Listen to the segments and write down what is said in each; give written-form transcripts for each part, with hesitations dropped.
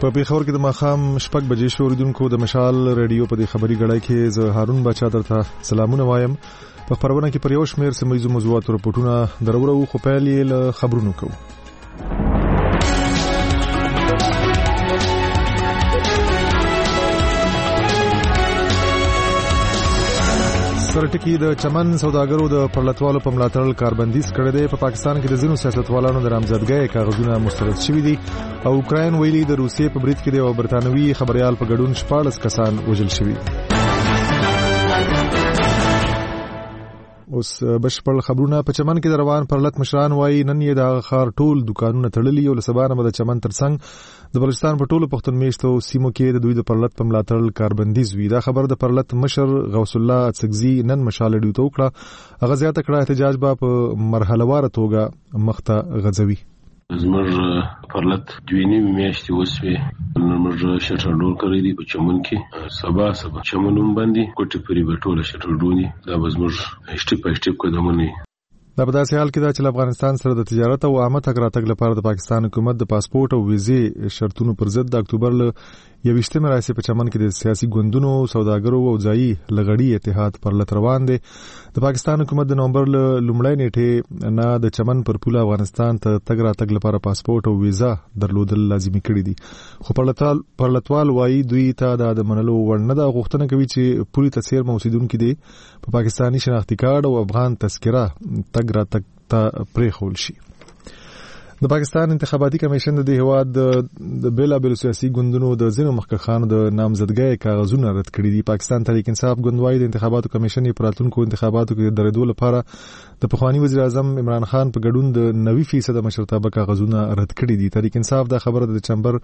په پیښور کې د ماښام 6 بجې شو. اوریدونکو د مشال رادیو په دې خبري غړای کې زه هارون بچا درته سلامونه وایم. په خبرونه کې پر یو شمېر سیمه موضوعات رپورټونه درورو خو پیل یې له خبرونو کوو. سرټکی د چمن سوداګرو د پرلتوالو په ملاتړ کاربندیز کړی دی. په پاکستان کې د ځینو سیاستوالانو د نامزدګۍ کاغذونه مسترد شوي دي او اوکراین ویلي د روسیې په برید کې د یو برتانوي خبريال په ګډون 14 کسان وژل شوي. اوس بشپړ خبرونه. په چمن کې د روان پرلت مشران وایي نن یې د خار ټول دکانونه تړلي او لسبانه د چمن ترڅنګ د بلوچستان په ټولو پښتون میشتو سیمو کې د دوی د پرلت په ملاتړ کاربندیز وی. دا خبر د پرلت مشر غوث الله اڅکزي نن مشال ډیو ته وکړه. هغه زیاته کړه احتجاج په مرحله واره توګه مخته غځوي. زموږ پرلت دوینی میاشتې وسوي موږ شټر ډول کړی دی په چمن کې. سبا چمنوم باندې کوټه پری به ټوله شټر ډونی دا زموږ سټیپ قدمونه. دا په داسې حال کې دا چې افغانستان سره د تجارت او عامه تګ راتګ لپاره د پاکستان حکومت د پاسپورت او ویزې شرطونو پر ضد د اکتوبر له 21 راځي په چمن کې د سیاسي ګوندونو سوداګرو او ځایي لغړی اتحاد پر لټ روان دي. د پاکستان حکومت د نومبر له لومړۍ نیټه نه د چمن پر پوله افغانستان ته تګ راتګ لپاره پاسپورت او ویزا درلودل لازمي کړی دي. خو پرلتوال وایي دوی ته د منلو وړ نه ده. غوښتنه کوي چې پوری تسیر موسیدونکو دي په پاکستاني شناختی کارت او افغان تذکره تګ راتګ ته پریښول شي. د پاکستان انتخاباتي کمیشن د هیواد د بیلابل سیاسي ګوندونو د ځینو مخکښانو د نامزدګۍ کاغذونه رد کړي دي. پاکستان تحریک انصاف ګوند وايي د انتخاباتو کمیشن په راتلونکو انتخاباتو کې د درېدو لپاره د پخوانی وزیر اعظم عمران خان په ګډون د 90% مشرتابه کاغذونه رد کړي دي. تحریک انصاف دا خبره د چمبر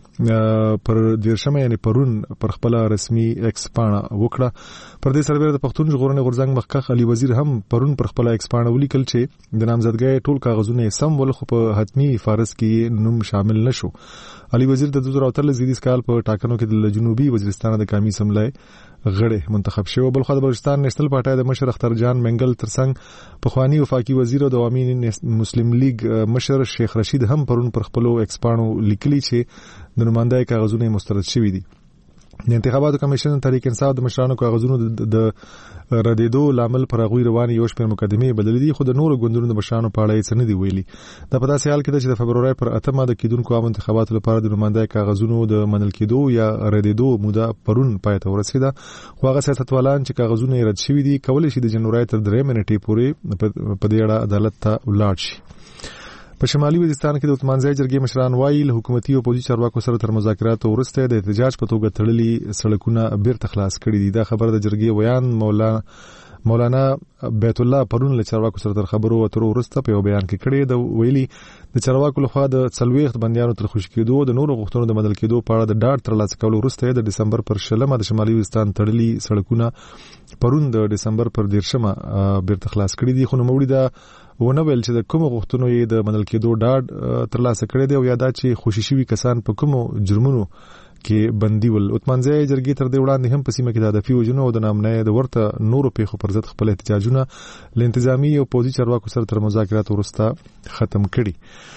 پر 12 یعنی پرون پر خپل رسمي ایکس پاڼه وکړه. پر دې سرور د پښتون ژغورنې غورځنګ مخکښ علي وزیر هم پرون پر خپل ایکس پاڼه ولیکل چې د نامزدګۍ ټول کاغذونه سم ول خو په حتمی فارس کې نوم شامل نشو. علي وزیر د 2013 کال په ټاکنو کې د جنوبي وزیرستان د قومي اسمبلی غړی منتخب شو. بل خو د بلوچستان نېشنل پارټي د مشر اختر جان منګل ترڅنګ پخوانی وفاقي وزیر او د عوامي مسلم لیگ مشر شیخ رشید هم پرون پر خپل ایکس پاڼو لیکلي چې د نمائندګۍ کاغذونه مسترد شوي دي. د انتخاباتو کمیشن تحریک انصاف د مشرانو کاغذونو د ردیدو لامل پر غوي رواني یو شپږ مقدمه بدلې دي خو د نورو ګوندونو د مشرانو په اړه څه نه دی ویلي. دا په داسې حال کې چې د فبرवरी پر 8 د کېدونکو عام انتخاباتو لپاره د نمائندګۍ کاغذونو د منل کېدو یا ردیدو موده پرون پای ته ورسیده. خو هغه سیاستوالان چې کاغذونه رد شوي دي کولای شي د جنوري تر 3 نیټې پورې په دې اړه عدالت ته ولاړ شي. په شمالي وزیرستان کې د عثمانزی جرګې مشران وایي له حکومتي او پولیسو چارواکو سره تر مذاکراتو وروسته د احتجاج په توګه تړلي سړکونه بیرته خلاص کړي دي. دا خبره د جرګې ویان مولانا بیت الله پرون له چارواکو سره تر خبرو اترو وروسته په یو بیان کې کړی د ویلي د چارواکو لخوا د 40 بندیانو تر خوشی کېدو د نورو غوښتنو د بدل کېدو په اړه د ډاډ ترلاسه کولو وروسته د دسمبر پر 16 د شمالي وزیرستان تړلي سړکونه پرون د دسمبر پر 13 بیرته خلاص کړي دي. خو نوموړي دا ونه ویل چې د کوم غوښتنو یې د بدل کېدو ډاډ ترلاسه کړی دی او یا دا چې خوشی شوي کسان په کوم جرمونو کې بندي ول. عثمانزی جرګې تر دې وړاندې هم په سیمه کې د هدفي وژنو او د نامنۍ د ورته نورو پیښو پر ضد خپل احتجاجونه له انتظامی او پوځي چارواکو سره تر مذاکراتو وروسته ختم کړي.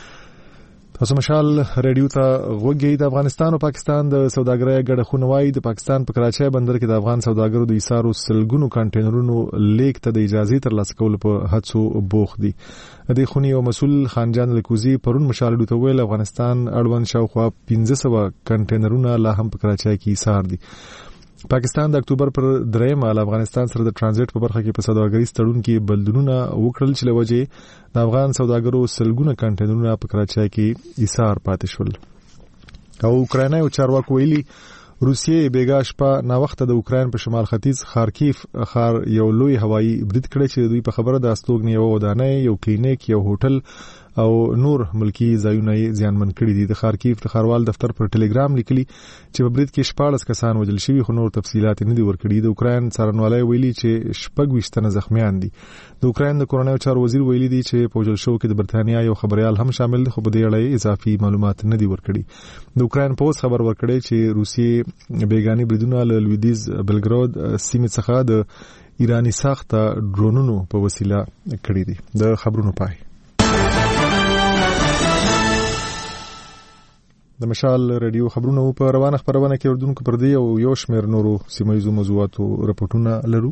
تاسو مشال رادیو ته غوږی. د افغانستان او پاکستان د سوداګرۍ ګډه خونوای د پاکستان په کراچۍ بندر کې د افغان سوداګرو د ایثارو سلګونو کنټینرونو لیک ته د اجازه ترلاسه کول په هڅو بوخ دي. د خونی او مسول خانجان لکوزی پرون مشال ډیو ته ویل افغانستان اړوند شاوخوا 1500 کنټینرونه لا هم په کراچۍ کې ایثار دي. پاکستان د اکتوبر پر 3 افغانستان سره د ترانزیت په برخه کې په سوداګریز تړون کې بدلونونه وکړل چې لوجه د افغان سوداګرو سلګونه کنټینرونه په کراچۍ کې ایثار پاتې شول. او اوکرایني چارواکو ویلي روسیې بیګا شپه نا وخت د اوکراین په شمال ختیځ خارکیف ښار یو لوی هوایي برید کړی چې دوی په خبره د استوګنې یو ودانۍ یو کلینیک یو هوټل او نور ملکی ځایونه زیانمن کړي دي. د خارکیف د ښاروال دفتر پر ټلګرام لیکلي چې په برید کې 14 کسان وژل شوي خو نور تفصيلات نه دي ورکړي. د اوکراین څارنوالۍ ویلي چې 26 تنه زخمیان دي. د اوکراین د کورونایي چارو وزیر ویلي دی چې په وژل شو کې د برتانیا یو خبريال هم شامل دي خو په دې اړه اضافي معلومات نه دي ورکړي. د اوکراین پوز خبر ورکړي چې روسیې بیگانی بریدونه له لویدیز بلګراد سیمې څخه د ایرانی ساخته ډرونونو په وسیله کړي دي. د خبرونو پای د مشال رادیو خبرونه په روانه خبرونه کې اردوونکو پر دی او یو شمېر نورو سیمایي موضوعاتو رپورټونه لرو.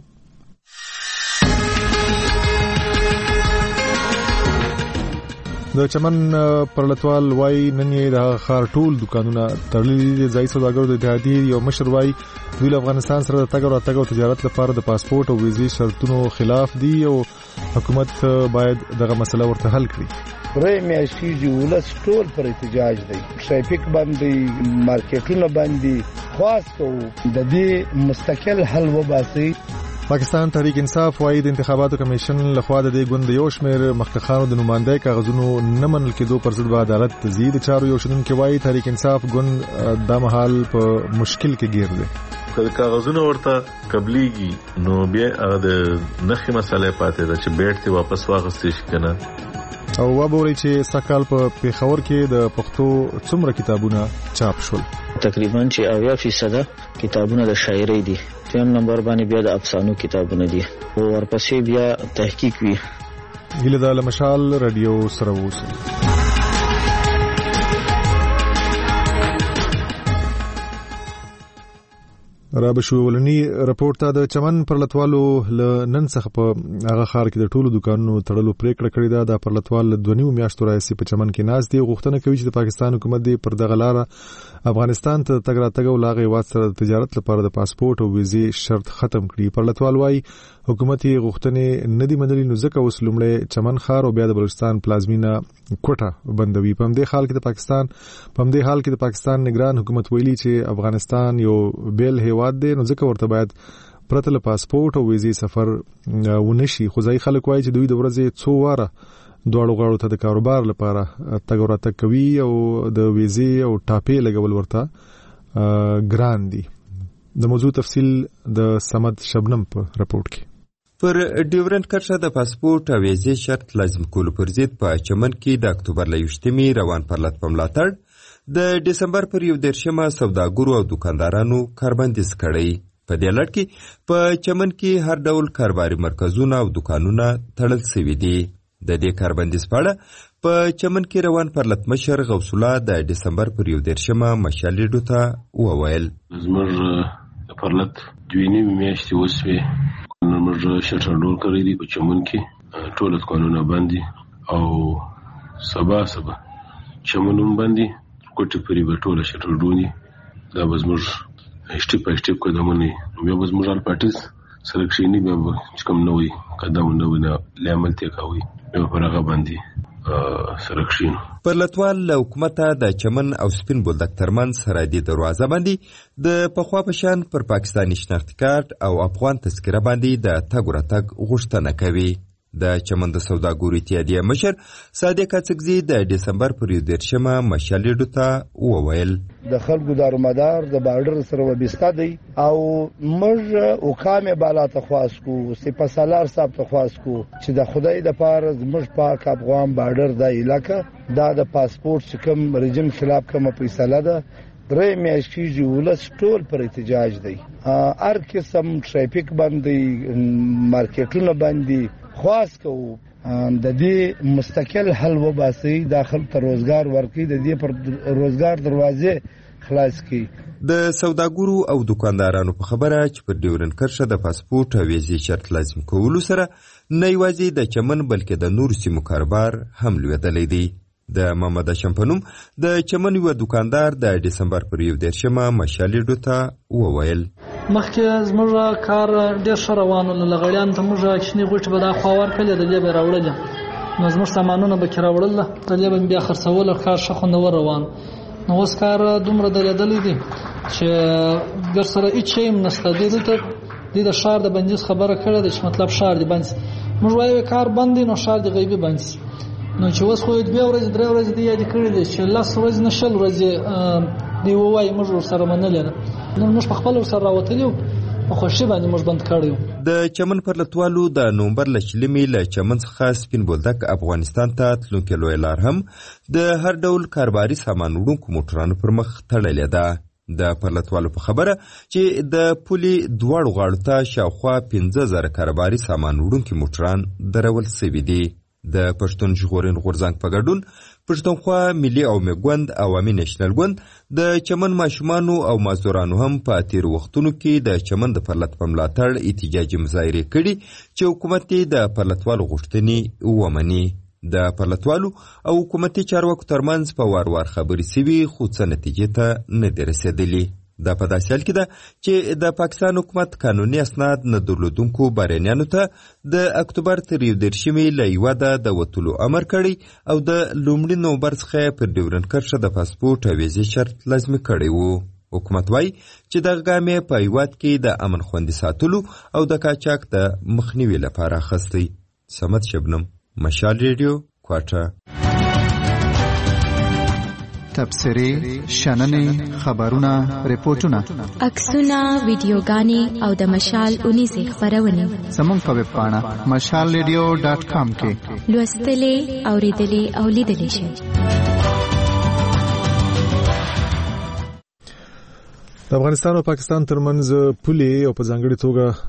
د چمن پرلتوال وای نن یې د خار ټول دکانونه تړلي دي. ځای سوداګرو د اتحادیې یو مشر وای دوی له افغانستان سره د تګ او راتګ او تجارت لپاره د پاسپورت او ویزې شرطونو خلاف دي او حکومت باید دغه مسله ورته حل کړي. درې میاشتې ولس ټول پر احتجاج دی، ټرافیک باندې، مارکیټونه باندې، خواست کوو د دې مستقل حل وباسي. پاکستان تحریک انصاف وايي د انتخاباتو کمیشن لخوا د دې ګوند یو شمېر مخکخانو د نمائندګۍ کاغذونو نه منل کېدو پر ضد به عدالت تزید چارو یو شدونکو وايي تحریک انصاف ګوند د مهال په مشکل کې گیر دی. که کاغذونه ورته قبليږي نو بیا د نخي مسالې پاتې ده چې بیرته واپس واغستې شي کنه. او وبوري چې سکهال په پیښور کې د پښتو څومره کتابونه چاپ شول؟ تقریبا چې 80% کتابونه د شاعرۍ دي. تیم نمبر باندې بیا د افسانو کتابونه دي او ورپسې بیا تحقیق وی. هله د مشال رادیو سره ووسه. را بشولنی رپورټ ته د چمن پرلتوالو ل نن څخه په هغه خار کې د ټولو دکانونو تړلو پریکړه کړې ده. د پرلتوال 2 میاشتو راځي په چمن کې ناز دی غوښتنه کوي چې د پاکستان حکومت دی پر دغه لار افغانستان ته تګ راتګ او لاغې واسطه د تجارت لپاره د پاسپورت او ویزې شرط ختم کړي. پرلتوال وايي حکومت یې غوښتنې ندي منلي نو ځکه اوس لومړی چمن خار او بیا د بلوچستان پلازمینه کوټه بندوي. په دې حال کې د پاکستان نگران حکومت ویلي چې افغانستان یو بیل هیواد دی نو ځکه ورته باید پرته له پاسپورت او ویزې سفر ونشي. خو ځای خلک وایي چې دوی د ورځې 2 واره دواړو غاړو ته د کاروبار لپاره تګ او راتګ کوي او د ویزې او ټاپې لګول ورته ګران دي. د موضوع تفصیل د سمد شبنم په رپورټ کې. پر ډیورنډ کرښه د پاسپورت او ویزې شرط لازم کولو پر ضد په چمن کې د اکتوبر 28 روان پرلط په ملاتړ د دسمبر پر 11 سوداګرو او دکاندارانو کاربندیز کړی. په دې لړ کې په چمن کې هر ډول کاروباري مرکزونه او دکانونه تړل شوي دي. د دې کاربندیز په اړه په چمن کې روان پرلط مشر غوث الله د دسمبر پر 11 مشالېډو ته وویل زموږ پرلط 2 میاشتې وسوې موږ شټر ډول کړی دی په چمن کې ټول قانونونه باندې او سبا چمنوم باندې کوټه پری به ټول شټر ډونی دا زموږ اسټیپ قدمونه بیا زموږ ال پارټیز سلیکشنی به کوم نوې قدم نه لامل ته کوي په هغه باندې سلیکشن. پرلتوال له حکومته د چمن او سپین بولدک ترمنځ سرحدي دروازه باندې د پخوا په شان پر پاکستاني شناختی کارت او افغان تذکره باندې د تګ راتګ غوښتنه کوي. د چمن د سوداګرو اتحادیې مشر صادق اڅکزي د دسمبر پر 11 مشالېډو ته وویل د خلکو دارومدار د بارډر سره وبسته دی او موږ حکام بالا ته خواست کو سپه سالار صاحب ته خواست کو چې د خدای د پاره موږ پاک افغان بارډر د علاقې دا د پاسپورت کوم رژیم خلاف کوم فیصله ده. 3 میاشتې ولس ټول پر احتجاج دی، هر قسم ټرافیک باندې، مارکیټونه باندې، خواست کوو د دې مستقل حل وباسي، داخل ته روزګار ورکړي، د دې پر روزګار دروازې خلاص کړي. د سوداګرو او دکاندارانو په خبره چې پر ډیورنډ کرښه د پاسپورت او ویزې شرط لازم کولو سره نه یوازې د چمن بلکې د نورو سیمو کاروبار هم لوېدلی دی. د محمد هاشم په نوم د چمن یو دکاندار د دسمبر پر 11 مشالېډو ته وویل مخکې زموږ کار ډېر ښه روان و، لغړیانو ته موږ کوچني غوټې به دا خوا ورکړلې، د دې به یې راوړلې، نو زموږ سامانونه به کې راوړل، د دې به بیا خرڅول، کار ښه خوندور روان. نو اوس کار دومره درېدلی دی چې در سره هېڅ شی هم نشته. دوی د ښار د بندیز خبره کړې ده چې مطلب ښار دی بند شي. موږ وایو کار بند دی نو ښار دی غیبي بند شي. نو چې اوس خو 2 ورځې 3 ورځې دی یاد کړی دی چې 10 ورځې نه 10 ورځې دی وایي موږ ورسره منلې ده. نو موږ په خپل ورسره راوتلی یو، په خوښۍ باندې موږ بند کړی یو. د چمن پرلتوالو د نومبر له شلمې له چمن څخه سپین بولدک افغانستان ته تلونکې لویه لار هم د هر ډول کاروباري سامان وړونکو موټرانو پر مخ تړلې ده. د پرلتوالو په خبره چې د پولې دواړو غاړو ته شاوخوا 15,000 کاروباري سامان وړونکي موټران درول شوي دي. د پښتون ژغورنې غورځنګ په ګډون پښتونخوا ملي او میګوند عوامي نېشنل ګوند د چمن ماشومانو او مزدورانو هم په تیرو وختونو کې د چمن د پرلط په ملاتړ احتجاجي مظاهرې کړي چې حکومت یې د پرلطوالو غوښتنې ومني. د پرلطوالو او حکومتي چارواکو ترمنځ په وار وار خبرې سوي خو څه نتیجې ته نه دي رسېدلي. دا په داسې حال کې ده چې د پاکستان حکومت قانوني اسناد نه درلودونکو بهرنیانو ته د اکتوبر تر 21 له هیواده د وتلو امر کړی او د لومړي نومبر څخه پر ډیورنډ کرښه د پاسپورټ او ویزې شرط لازمي کړی و. حکومت وایي چې دغه ګام یې په هیواد کې د امن خوندي ساتلو او د قاچاق د مخنیوي لپاره اخیستی. صمد شبنم، مشال ریډیو، کوټه. تبصرې، شننې، خبرونه، ریپورتونه، عکسونه، ویډیوګانې او د مشال 19 خبرونه زموږ په ویب پاڼه mashalradio.com کې لوستلې، اوریدلې او لیدلې شئ. د افغانستان او پاکستان ترمنځ پولې او په ځانګړي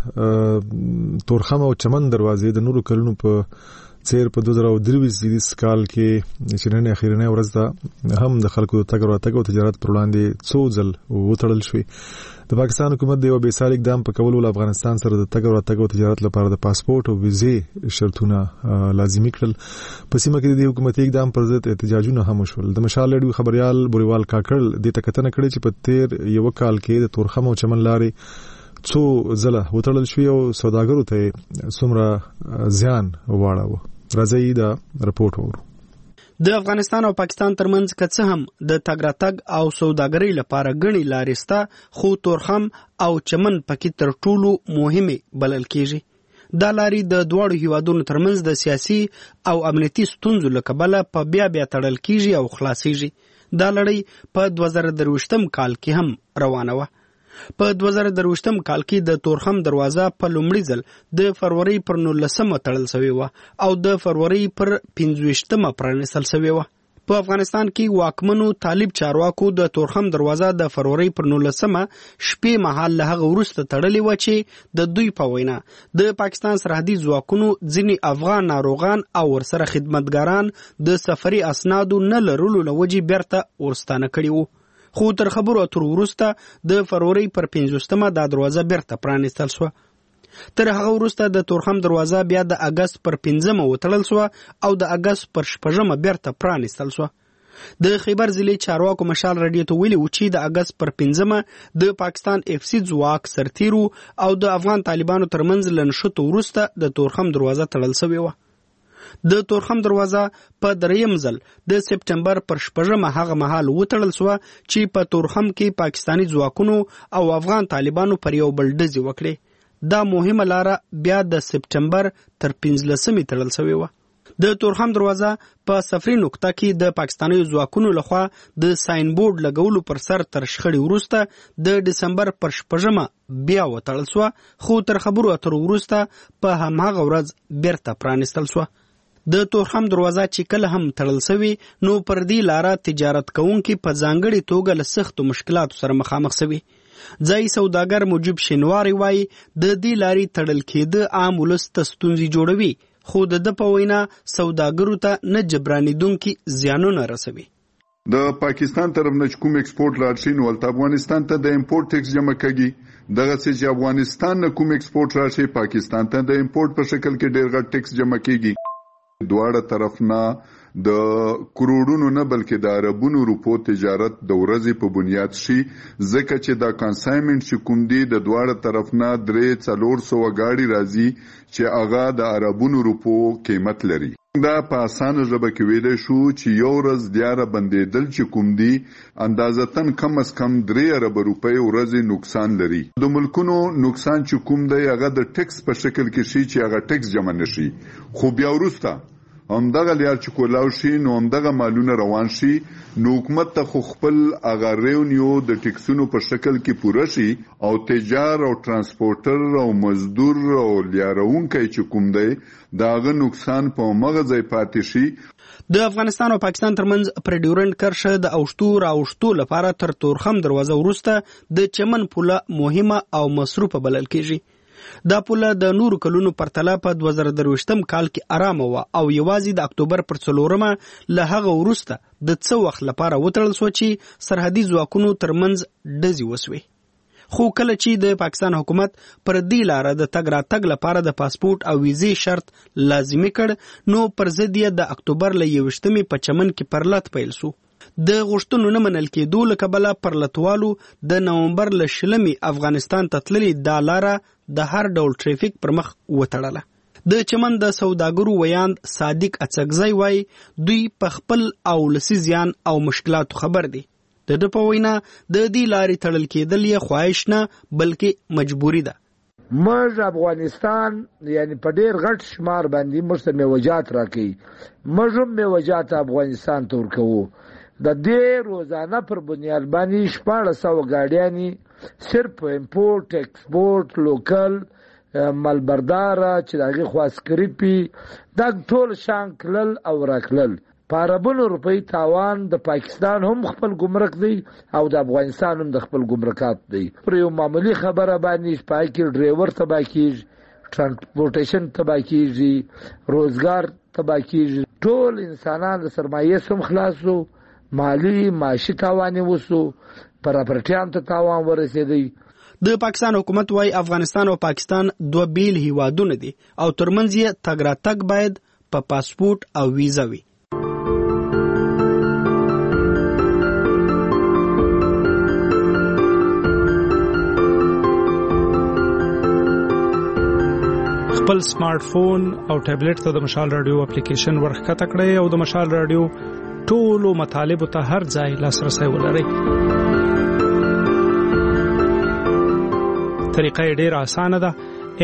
توګه تورخم او چمن دروازې د نورو کلونو په څیر په 2023 کال کې چې نن اخیرنۍ ورځ ده هم د خلکو د تګ راتګ او تجارت پر وړاندې څو ځل وتړل شوې. د پاکستان حکومت د یو بې ساري اقدام په کولو له افغانستان سره د تګ راتګ او تجارت لپاره د پاسپورت او ویزې شرطونه لازمي کړل. په سیمه کې د حکومتي اقدام پر ضد احتجاجونه هم وشول. د مشال ریډیو خبريال بوریوال کاکړ د تکتنه کړې چې په تیر یو کال کې د تورخم او چمن لارې څو ځله وتړل شوې او سوداګرو ته څومره زیان واړاوه. راځي دا رپورټ ورو. د افغانستان او پاکستان ترمنځ که څه هم د تګ راتګ او سوداګرۍ لپاره غني لارې سته، خو تورخم او چمن پکې تر ټولو مهمه بلل کیږي. دا لارې د دواړو هیوادونو ترمنځ د سیاسي او امنیتي ستونزو له کبله په بیا تړل کیږي او خلاصيږي. دا لړۍ په 2023 کال کې هم روانه وه. په 2023 کال کې د تورخم دروازه په لومړي ځل د فروری پر 19 تړل شوې و او د فروری پر 25 پرانیستل شوې و. په افغانستان کې واکمنو طالب چارواکو د تورخم دروازه د فروری پر 19 شپې مهال له هغه وروسته تړلې و چې د دوی په وینا د پاکستان سرحدي ځواکونو ځینې افغان ناروغان او ورسره خدمتګاران د سفري اسنادو نه لرلو له وجې بیرته ورستانه کړي وو. خو تر خبرو اترو وروسته د فروری پر 15 دا دروازه بیرته پرانیستل شوه. تر هغه وروسته د تورخم دروازه بیا د اگست پر 15 وتړل شوه او د اگست پر 16 بیرته پرانیستل شوه. د خیبر ضلع چارواکو مشال رادیو ته ویلي و چې د اگست پر 15 د پاکستان اف سی ځواک سرتیرو او د افغان طالبانو ترمنځ لنښتو وروسته د تورخم دروازه تړل شوې وه. د تورخم دروازه په دریم ځل د سپټمبر پر 16 هغه مهال وتړل شوه چې په تورخم کې پاکستانی ځواکونو او افغان طالبانو پر یو بل ډزې وکړې. دا مهمه لاره بیا د سپټمبر تر 15 تړل شوې وه. د تورخم دروازه په سفري نقطه کې د پاکستانی ځواکونو لخوا د ساين بورډ لګولو پر سر تر شخړې وروسته د دسمبر پر 16 بیا وتړل شوه، خو تر خبرو اترو وروسته په هماغه ورځ بیرته پرانیستل شوه. د تورخم دروازه چې کله هم تړل شوی نو پر دې لاره تجارت کوونکي په ځانګړي توګه له سختو مشکلاتو سره مخامخ شوي. ځای سوداګر موجب شینواری وایي د دې لارې تړل کېده عام ولس ته ستونزې جوړوي، خو د په وینا سوداګرو ته نه جبرانیدونکي زیانونه رسوي. د پاکستان طرف نه کوم ایکسپورټ راشي نو ولته افغانستان ته د امپورټ ټیکس جمع کړي. دغه چې افغانستان نه کوم ایکسپورټ راشي پاکستان ته د امپورټ په شکل کې ډېر غټ ټیکس جمع کیږي. دواړه طرف نه د کروڑونو نه بلکې د عربونو روپو تجارت د ورځې په بنیاد شي، ځکه چې دا کنسایمنت چې کوم دی د دواړه طرف نه 300-400 غاړي راځي چې هغه د عربونو روپو قیمت لري. دا په اسانه ژبه کې ویل شو چې یو ورځ دیاره بندیدل چې کوم دی اندازتن کم از کم 3 ارب روپۍ ورځې نقصان لري. د ملکونو نقصان چې کوم دی هغه د ټیکس په شکل کې شي چې هغه ټیکس جمع نشي، خو بیا وروسته همدغه لیار چې کولاو شي نو همدغه مالونه روان شي نو حکومت ته خو خپل هغه ریونیو د ټیکسونو په شکل کې پوره شي او تجار او ترانسپورټر او مزدور او لیارونکي چې کوم دی داغه نقصان په مغه ځای پاتې شي. د افغانستان او پاکستان ترمنځ پر ډیورنډ کرښه د اوشتو لپاره تر تورخم دروازه وروسته د چمن پوله مهمه او مصروفه بلل کیږي. دا پوله د نورو کلونو پرتله په 2023 کال کې آرامه وه او یوازې د اکتوبر پر 4 له هغه وروسته د څه وخت لپاره وتړل شوه چې سرحدي ځواکونو ترمنځ ډزې وسوې. خو کله چې د پاکستان حکومت پر دې لاره د تګ راتګ لپاره د پاسپورت او ویزې شرط لازمي کړ نو پر ضد یې د اکتوبر له 21 په چمن کې پرلت پیل شو. د غوښتنو نه منل کېدو له کبله پرلتوالو د نومبر له 20 افغانستان ته تللې دا لاره د هر ډول ټریفیک پر مخ وتړله. د چمن د سوداګرو ویاند صادق اڅکزی وای دوی په خپل او لسی زیان او مشکلاتو خبر دي. د دې په وینا د دې لارې تړل کېدل یې خواهش نه بلکې مجبوری ده. موږ افغانستان یعنی په ډیر غټ شمار باندې موږ میوجات راکې موږ هم میوجات افغانستان ته ورکوو. د دې روزانه پر بنیاد باندې 1400 ګاډیانی صرف امپورټ ایکسپورټ لوکل ملبردار چې دغه خواسکری پی دا ټول شان کلل او راکلل پاربونو روپی تاوان د پاکستان هم خپل ګمرک دی او د افغانستان هم د خپل ګمرکات دی. پر یو معمولی خبره باندې پای کې ډرایور تبا کیږي ترانسپورټیشن تبا کیږي روزګار تبا کیږي ټول انسانان د سرمایې سم خلاصو مالی معاشي تاوان وسو پراپرټیان ته تاوان ورسېدی. د پاکستان حکومت وايي افغانستان او پاکستان دوه بیل هیوادونه دي او ترمنځ یې تګ راتګ باید په پاسپورت او ویزا وي. خپل سمارټ فون او ټابلیټ ته د مشال رادیو اپلیکیشن ورخکته کړئ او د مشال رادیو ټولو مطالبو ته هر ځای لاسرسی ولرئ. طریقه یې ډېره اسانه ده.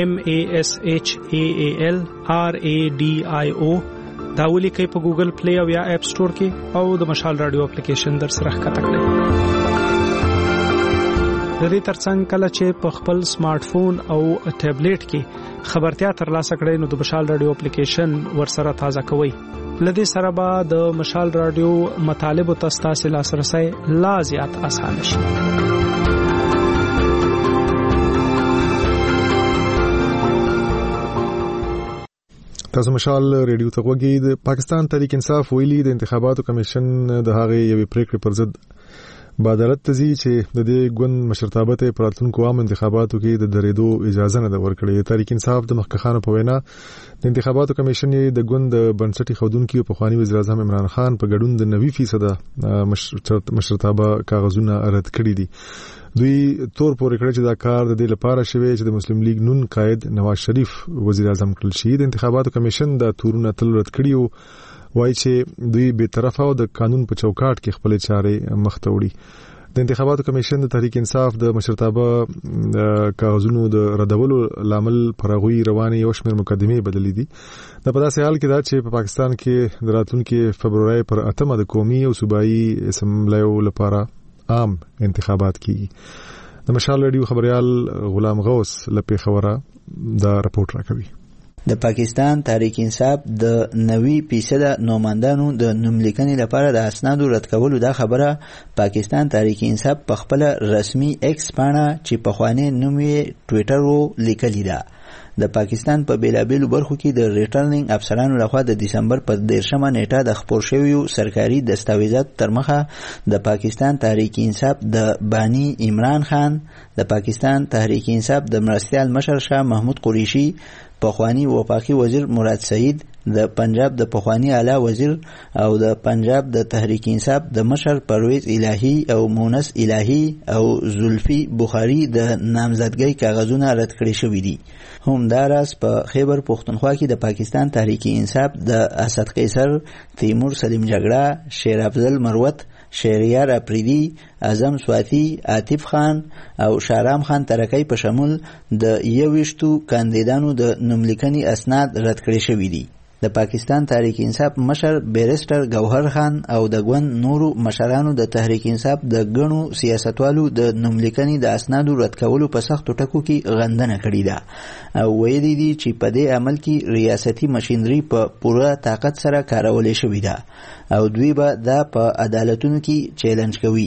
MASHAAL RADIO دا ولیکئ په ګوګل پلی او یا اپ سٹور کې او د مشال رادیو اپلیکیشن در سره ښکته کړئ. د دې ترڅنګ کله چې په خپل سمارټ فون او ټابلیټ کې خبرتیا ترلاسه کړئ نو د مشال رادیو اپلیکیشن ورسره تازه کوئ. لدې سره به د مشال رادیو مطالبو ته ستاسو لاسرسی لا زیات اسانه شي. تاسو مشال رادیو ته وګورئ. د پاکستان تحریک انصاف ویلي د انتخاباتو کمیشن د هغه یوې پریکړې پر ضد بعدالت تزي چې د دې ګوند مشرتابه ته پراتونکو عام انتخاباتو کې د درېدو اجازه نه ورکړي. تحریک انصاف د مخکخانو په وینا د انتخاباتو کمیشن د ګوند بنسټي خودونکو په خواني وزیر اعظم عمران خان په ګډون د 90% مشرتابه کاغذونه رد کړي دي. دوی تور پورې کړی چې دا کار د دې لپاره شوی چې د مسلم لیگ نون قائد نواز شریف وزیر اعظم کړل شي. د انتخاباتو کمیشن د تورونه تل رد کړي او وایي چې دوی به طرفه او د قانون په چوکاټ کې خپل چارې مخته وړي. د انتخاباتو کمیشن د تحریک انصاف د مشرتابه کاغذونو د ردولو لامل پرغوي رواني یو شمېر مقدمې بدلې دي. د په داسې حال کې دا چې په پاکستان کې د راتلونکي فبرवरी پر 8 د قومي او صوبایي اسمبلیو لپاره عام انتخابات کیږي. د مشال رادیو خبريال غلام غوث لپاره خبره دا رپورټ راکوي. د پاکستان تحریک انصاف د 90% نوماندانو د نوملیکنې لپاره د اسنادو رد کولو دا خبره پاکستان تحریک انصاف په خپل رسمي ایکس پاڼه چې په خواني نوم یې ټوئیټر وو لیکلی ده. د پاکستان په بیلابیلو برخو کې د ریټرنینګ افسرانو لخوا د دسمبر په 13مه نیټه د خپور شویو سرکاري دستاویزاتو تر مخه د پاکستان تحریک انصاف د بانی عمران خان، د پاکستان تحریک انصاف د مرستیال مشر شاه محمود قریشي، پخوانی وفاقي وزیر مراد سعید، د پنجاب د پخوانی اعلی وزیر او د پنجاب د تحریک انصاف د مشر پرویز الهی او مونس الهی او زلفی بخاری د نامزدګۍ کاغذونه رد کړي شوې دي. همداراز په خیبر پختونخوا کې د پاکستان تحریک انصاف د اسد قیصر، تیمور سلیم جګړه، شیر افضل مروت، شهریار اپریدی، اعظم سواتی، عاطف خان او شارام خان ترکی په شمول د 21 کاندیدانو د نوملیکنې اسناد رد کړي شوي دي. د پاکستان تحریک انصاف مشر بیرسټر گوهر خان او د ګوند نورو مشرانو د تحریک انصاف د ګڼو سیاستوالو د نوملیکنې د اسنادو رد کولو په سختو ټکو کې غندنه کړې ده او ویلي دي چې په دې عمل کې ریاستي ماشینري په پوره طاقت سره کارولې شوې ده او دوی به دا په عدالتونو کې چیلنج کوي.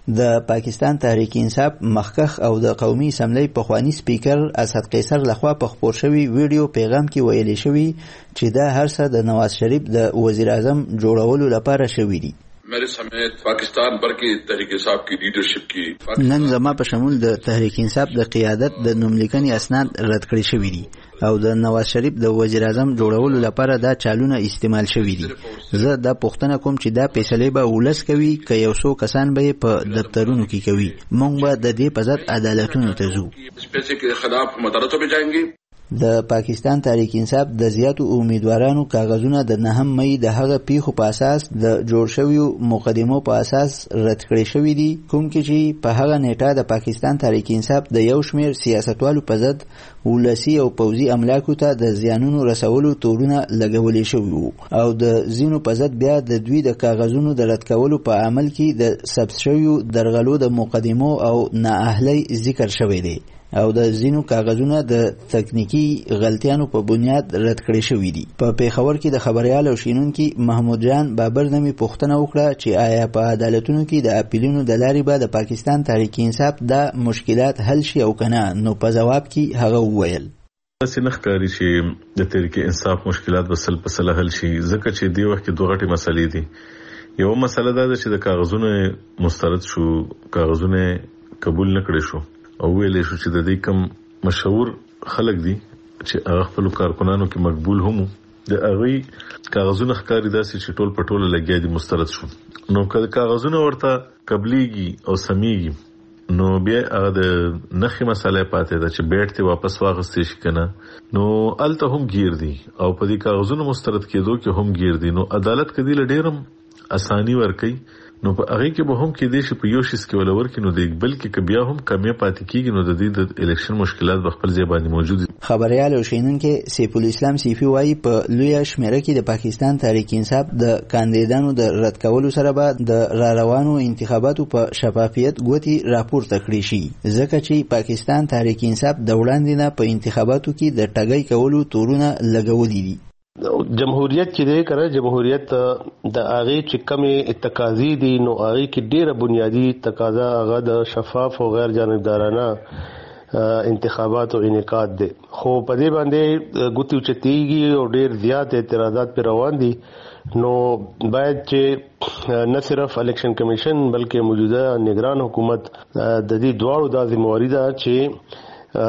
د پاکستان تحریک انصاف مخکخ او د قومي اسمبلی پخوانی سپیکر اسد قیصر لخوا په خپور شوی ویډیو پیغام کې ویلي شوی چې دا هر څه د نواز شریف د وزیر اعظم جوړولو لپاره شوی دی. मेरे समेत पाकिस्तान भर की तहरीक इंसाफ की लीडरशिप की نن زما په شمول د تحریک انصاف د قیادت د نوملیکنې اسناد رد کړی شوی دي او د نواز شریف د وزیر اعظم جوړولو لپاره دا چالونه استعمال شوی دي. زه دا پوښتنه کوم چې دا فیصله به ولس کوي که یو څو کسان به په دفترونو کې کوي. موږ به د دې په ضد عدالتونو ته ځو. پیسې کې خلاف مدارسو به جاینګي. د پاکستان تحریک انصاف د زیاتو امیدوارانو کاغذونه د 9 مئی د هغه پیښو په اساس د جوړ شویو مقدمو په اساس رد کړی شوی دي، کوم کې چې په هغه نیټه د پاکستان تحریک انصاف د یو شمېر سیاستوالو په ضد ولسی او پوځي املاکو ته د زیانونو رسولو تورونه لګولې شوي وو او د ځینو په ضد بیا د دوی د کاغذونو د رد کولو په عمل کې د ثبت شویو درغلو د مقدمو او نااهلۍ ذکر شوی دی او د ځینو کاغذونه د تکنیکی غلطیانو په بنیاد رد کړی شوی دي. په پیښور کې د خبريال او شینونکي محمود جان بابر نومي پوښتنه وکړه چې آیا په عدالتونو کې د اپیلونو د لارې به د پاکستان تحریک انصاف د مشکلات حل شي او کنه، نو په جواب کې هغه وویل داسې نه ښکاري چې د تحریک انصاف مشکلات به سل په سل حل شي، ځکه چې دی وخت کې دوه غټې مسلې دي. یو مسله دا ده چې د کاغذونو مسترد شو، کاغذونه قبول نه کړي شو او ویلې شو چې د دې کم مشهور خلک دي چې هغه خپل کارکونانو کې مقبول هم د هغه کاغذونه ښکاري داسې چې ټول پټول لګیا دي مسترد شو. نو که کاغذونه ورته قبليږي او سميږي نو بیا هغه د نخې مسله پاتې ده چې بیٹ ته واپس واغستې شي کنه، نو الته هم گیر دي او په دې کاغذونو مسترد کېدو کې هم گیر دي. نو عدالت کدي لډیرم اسانی ورکي، نو په هغه کې به هم کې دې شي په یو شیس کې ولور کې نو د بلکې ک بیا هم کمی پاتې کیږي، نو د دې د الیکشن مشکلات په خپل ځای باندې موجود دي. خبريال او شینونکي سیف الاسلام سیفی وایي په لوی شمیره کې د پاکستان تحریک انصاف د کاندیدانو د رد کولو سره به د روانو انتخاباتو په شفافیت ګوتی راپورته کړی شي، ځکه چې پاکستان تحریک انصاف د وړاندې نه په انتخاباتو کې د ټګۍ کولو تورونه لګولي دي. جمهوریت چې دی کړه جمهوریت د هغه چې کمی تقاضی دي نو هغه کې ډیره بنیادی تقاضا هغه د شفاف او غیر جانبدارانه انتخابات او انعقاد دي، خو په دې باندې ګوتو چتیږي او ډیر زیات اعتراضات پر روان دي. نو باید چې نه صرف الیکشن کمیشن بلکې موجوده نگران حکومت د دې دواړو د ذمہواری ده چې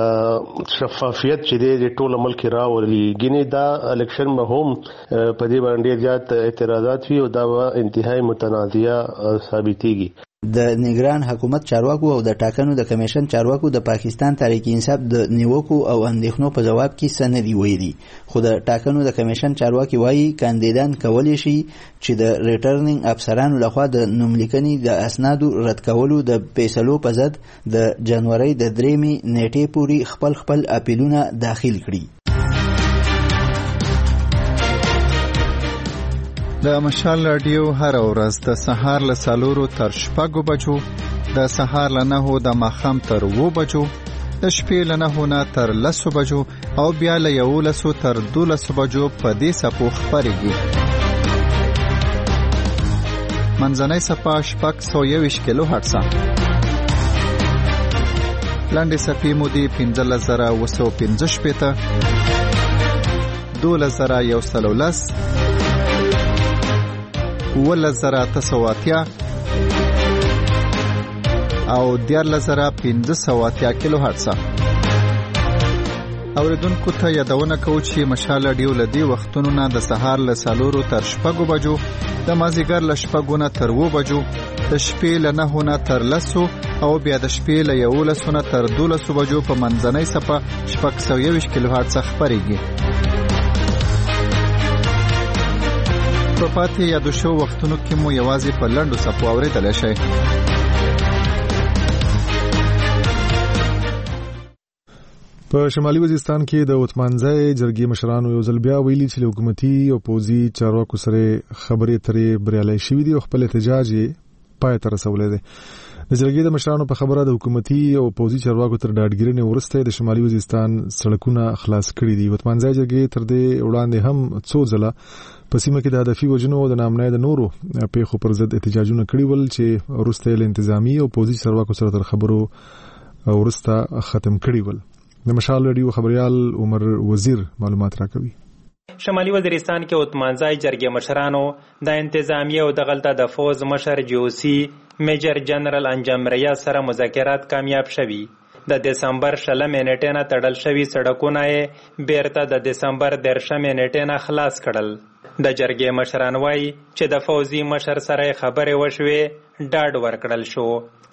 شفافیت چې د ټول ملک راولي. ګینه دا الیکشن به هم په دې باندې زیات اعتراضات وي او دا انتهایی متنازعه ثابتېږي. د نگران حکومت چارواکو او د ټاکنو د کمیشن چارواکو د پاکستان تحریک انصاف د نیوکو او اندېښنو په جواب کې سندې ویلي، خو د ټاکنو د کمیشن چارواکي وایي کاندیدان کولی شي چې د ریټرنینګ افسرانو لخوا د نوملیکنې د اسنادو رد کولو د فیصلو په ضد د جنوري د 3 نیټې پورې خپل اپیلونه داخل کړي. د مشال رادیو هر ورځ د سهار له 4 تر 6 بجو، د سهار له 9 د ماښام تر 2 بجو، د شپې له 9 نه تر 10 بجو او بیا له 11 تر 12 بجو په دې سپو خبرېږي. منځنۍ سپا 621 کیلو هرتز، لاندې سپې مودې 15915 12110 11980 او 14580 کیلو هرتز. اوریدونکو ته یادونه کوو چې مشال رادیو لدی وختونو نه د سهار له 4 تر 6 بجو، د مازیګر له 6 نه تر 2 بجو، د شپې له 9 نه تر 10 او بیا د شپې له 11 نه تر 12 بجو په منځنۍ سپه 621 کیلو هرتز خبرېږي. په پاتې یادو شو وختونو کې مو یوازې په لنډو سپو اورېدلی شئ. په شمالي وزیرستان کې د وتمانځای جرګې مشرانو یو ځل بیا ویلي چې حکومتي او پوځي چارواکو سره خبرې اترې بریالۍ شوې دي او خپل احتجاج یې پای ته رسولی دی. د جرګې د مشرانو په خبره د حکومتي او پوځي چارواکو تر ډاډګیرنې وروسته د شمالي وزیرستان سړکونه خلاص کړي دي. وتمانځای جرګې تر دې وړاندې هم څو ځله په سیمه کې د هدفي وژنو او د نامنای د نورو پیښو پر ضد احتجاجونه کړي ول چې وروسته له انتظامی او پولیسي چارواکو سره تر خبرو وروسته ختم کړي ول. د مشال رادیو خبريال عمر وزیر معلومات راکوي. شمالي وزیرستان کې اتمانځای جرګې مشرانو د انتظامی او د غلطه د فوز مشر جیوسی میجر جنرال انجام ریاض سره مذاکرات کامیاب شوي. د دسمبر 16 نیټې نه تړل شوي سړکونه یې بیرته د دسمبر 13 نیټې نه خلاص کړل. د جرګې مشران وایي چې د فوزي مشر سره خبرې وشوې، ډاډ ورکړل شو.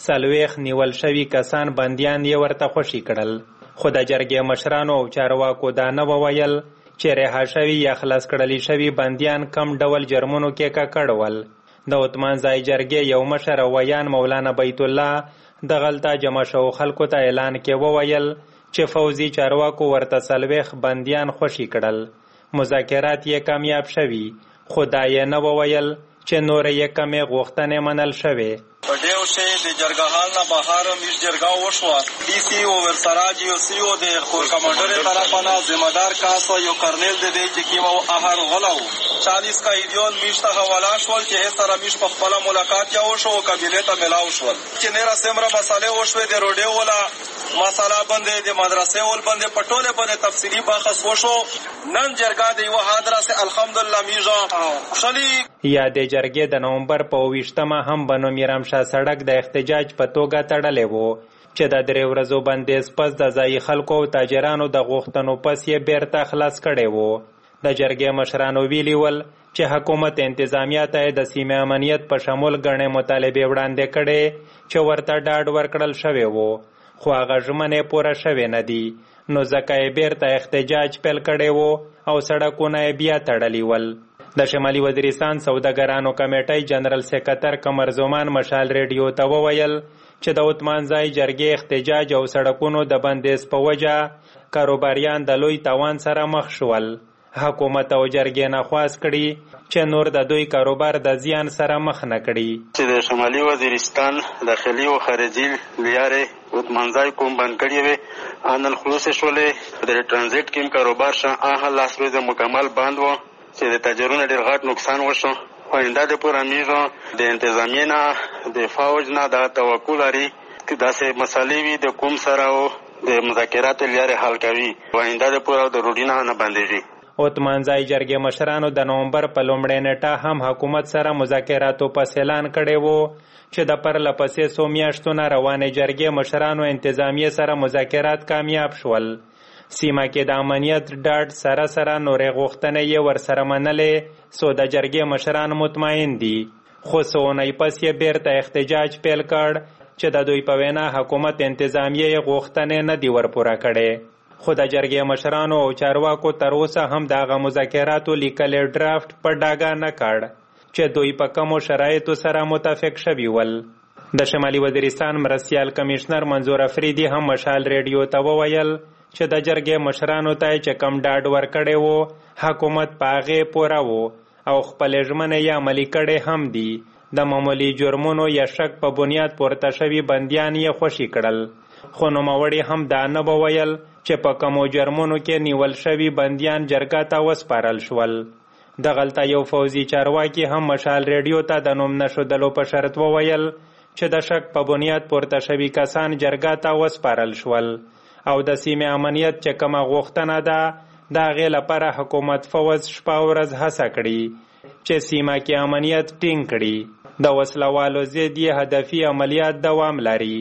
40 نیول شوي کسان بندیان یې ورته خوشي کړل، خو د جرګې مشرانو او چارواکو دا نه وویل چې رها شوي یا خلاص کړلی شوي بندیان کم ډول جرمونو کې ککړ ول. د اتمانځای جرګې یو مشر ویان مولانا بیت الله د غلطه جمع شو خلکو ته اعلان کې وویل چې فوزي چارواکو ورته 40 بندیان خوشي کړل. مذاکرات یې کامیاب شوي، خو دا یې نه وویل چې نور یې کمې غوښتنې منل شوې. په ډیو شي د جرګهال نه بهر میش جرګه وشوه. ډي سي او ورسراج یو سی او د کور کمانډر طرفانه ذمہ دار کاسو یو کرنل د دې چې کیمو اهر غلو 40 قیدیان میش ته حواله شول چې سره میش په خپل ملاقات یا وشو قبیله ته ملاو شول چې نه را سمره مسالې وشوي د روډي ولا مساله باندې د مدرسې ول باندې پټوله باندې تفصیلی بحث وشو. نن جرګه د یو حاضر سه الحمدلله میزه خلی یا د جرګې د نومبر په 20مه هم بنو میرام شاه سړک د احتجاج په توګه تړلې وو چې د 3 ورځو بندیز پس د ځای خلکو او تاجرانو د غوښتنو پس یې بیرته خلاص کړی وو. د جرګې مشرانو ویلي ول چې حکومت انتظامیه ته د سیمې امنیت په شمول ګڼې مطالبې وړاندې کړي چې ورته ډاډ ورکړل شوی وو، خو هغه ژمنې پوره شوې نه دي. نو ځکه یې بیرته احتجاج پیل کړی وو او سړکونه یې بیا تړلي ول. د شمالي وزیرستان سوداګرانو کمیټۍ جنرال سکرټر قمر زمان مشال ریډیو ته وویل چې د اتمانځای جرګې احتجاج او سړکونو د بندیز په وجه کاروباریان د لوی تاوان سره مخ شول. حکومت او جرګې نه خواست کړي چې نور د دوی کاروبار د زیان سره مخ نه کړي. چې د شمالي وزیرستان داخلي او خارجي لیارې اتمانځای کوم بند کړي وي ان خلاص شولې د ترانزیت کیم کاروبار شه آه لاس روز مکمل بند و چې د تاجرونو ډېر غټ نقصان وشو. آینده د پوره میزو د انتظامیه نه د فوج نه د توقع لري چې داسې مسالې وي د کوم سره او د مذاکراتو لارې حل کوي. آینده د پوره د روډینه نه بندېږي. اتمانځای جرګې مشرانو د نومبر په لومړۍ نیټه هم حکومت سره مذاکراتو پس اعلان کړی وو چې د پرله پسې څو میاشتو نه روانې جرګې مشرانو انتظامیه سره مذاکرات کامیاب شول. سیمه کې د امنیت ډاډ سره سره نورې غوښتنې یې ورسره منلې، سو د جرګې مشران مطمئن دي. خو څو اونۍ پس یې بیرته احتجاج پیل کړ چې د دوی په وینا حکومت انتظامیه یې غوښتنې نه دي ورپوره کړې. خو د جرګې مشرانو او چارواکو تر اوسه هم د هغه مذاکراتو لیکلې ډرافټ په ډاګه نه کړ چې دوی په کومو شرایطو سره متفق شوي ول. د شمالي وزیرستان مرستیال کمشنر منظور افریدي هم مشال ریډیو ته وویل چې د جرګې مشرانو ته چې کم ډاډ ورکړی وو حکومت په هغې پوره وو او خپلې ژمنې یې عملي کړې هم دي. د معمولي جرمونو یا شک په بنیاد پورته شوي بندیان یې خوشي کړل، خو نوموړي هم دا نه وویل چې په کومو جرمونو کې نیول شوي بندیان جرګه ته وسپارل شول. دغلته یو فوزي چارواکي هم مشال ریډیو ته د نوم نښودلو په شرط وویل چې د شک په بنیاد پورته شوي کسان جرګه ته وسپارل شول او د سیمې امنیت چې کومه غوښتنه ده د هغې لپاره حکومت فوز شپه ورځ هڅه کړي چې سیمه کې امنیت ټینګ کړي. د وسلوالو ضد یې هدفي عملیات دوام لري.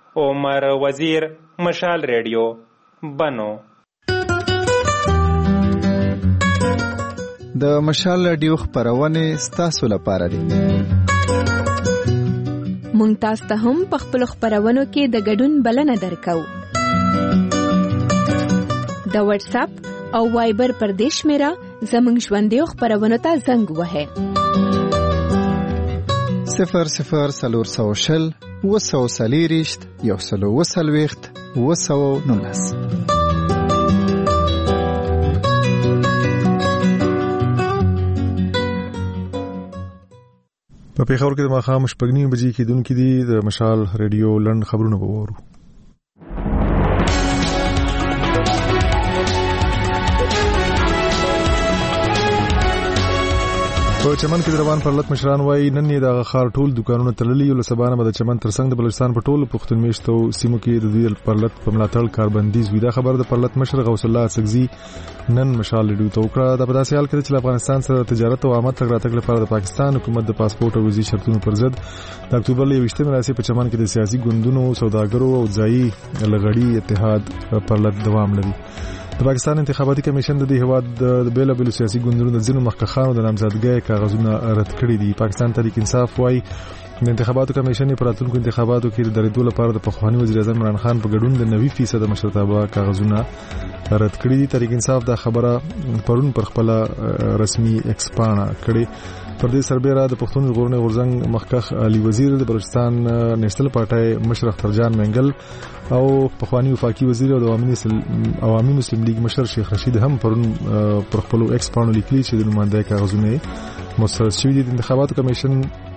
عمر وزیر، مشال ریډیو، بنو. د مشال ریډیو خپرونه ستاسو لپاره دي. مونږ تاسو ته هم په خپل خپرونو کې د ګډون بلنه درکو. د واتس اپ او وایبر پر دې شمیره زموږ ژوندۍ خپرونو ته زنګ وهه 0040 240 140 219. په پیښور کې د ماښام شپږ نیمې بجې کېدونکې دي. د مشال ریډیو لنډ خبرونه به وورو. په چمن کې روان پرلط مشران وایي نن یې د خار ټول دکانونه تړلي یو لسبانه به د چمن ترڅنګ د بلوچستان په ټولو پښتون میشتو سیمو کې د دوی پرلط په ملاتړ کاربندیز وي. دا خبر د پرلط مشر غوث الله سګزي نن مشال ډیو ته وکړه. د پداسې حال کې چې افغانستان سره تجارت او آمد تګ راتګ لپاره د پاکستان حکومت د پاسپورت او ویزې شرطونو پر ضد د اکتوبر 28 مراسي په چمن کې د سیاسي ګوندونو سوداګرو او ځایي لغړی اتحاد پرلط دوام لري. د پاکستان انتخاباتي کمیشن د دې هواد د بیلابل سیاسي ګوندونو د ځینو مخکخانو د نامزدګۍ کاغذونه رد کړي دي. پاکستان تحریک انصاف وايي د انتخاباتو کمیشن په راتلونکو انتخاباتو کې د درېدو لپاره د پخوانی وزیر اعظم عمران خان په ګډون د 90% مشرتابه کاغذونه رد کړي دي. تحریک انصاف دا خبره پرون پر خپل رسمي ایکس پاڼه کړې. پر دې سربېره د پښتون ژغورنې غورځنګ مخکخ علي وزیر د بلوچستان نېشنل پارټي مشر اخترجان منګل او پخوانی وفاقي وزیر او د عوامي مسلم لیگ مشر شیخ رشید هم پرون پر خپل ایکس پاڼه لیکلي چې د نمائندګۍ کاغذونه مسترد شوي دي. د انتخاباتو کمیشن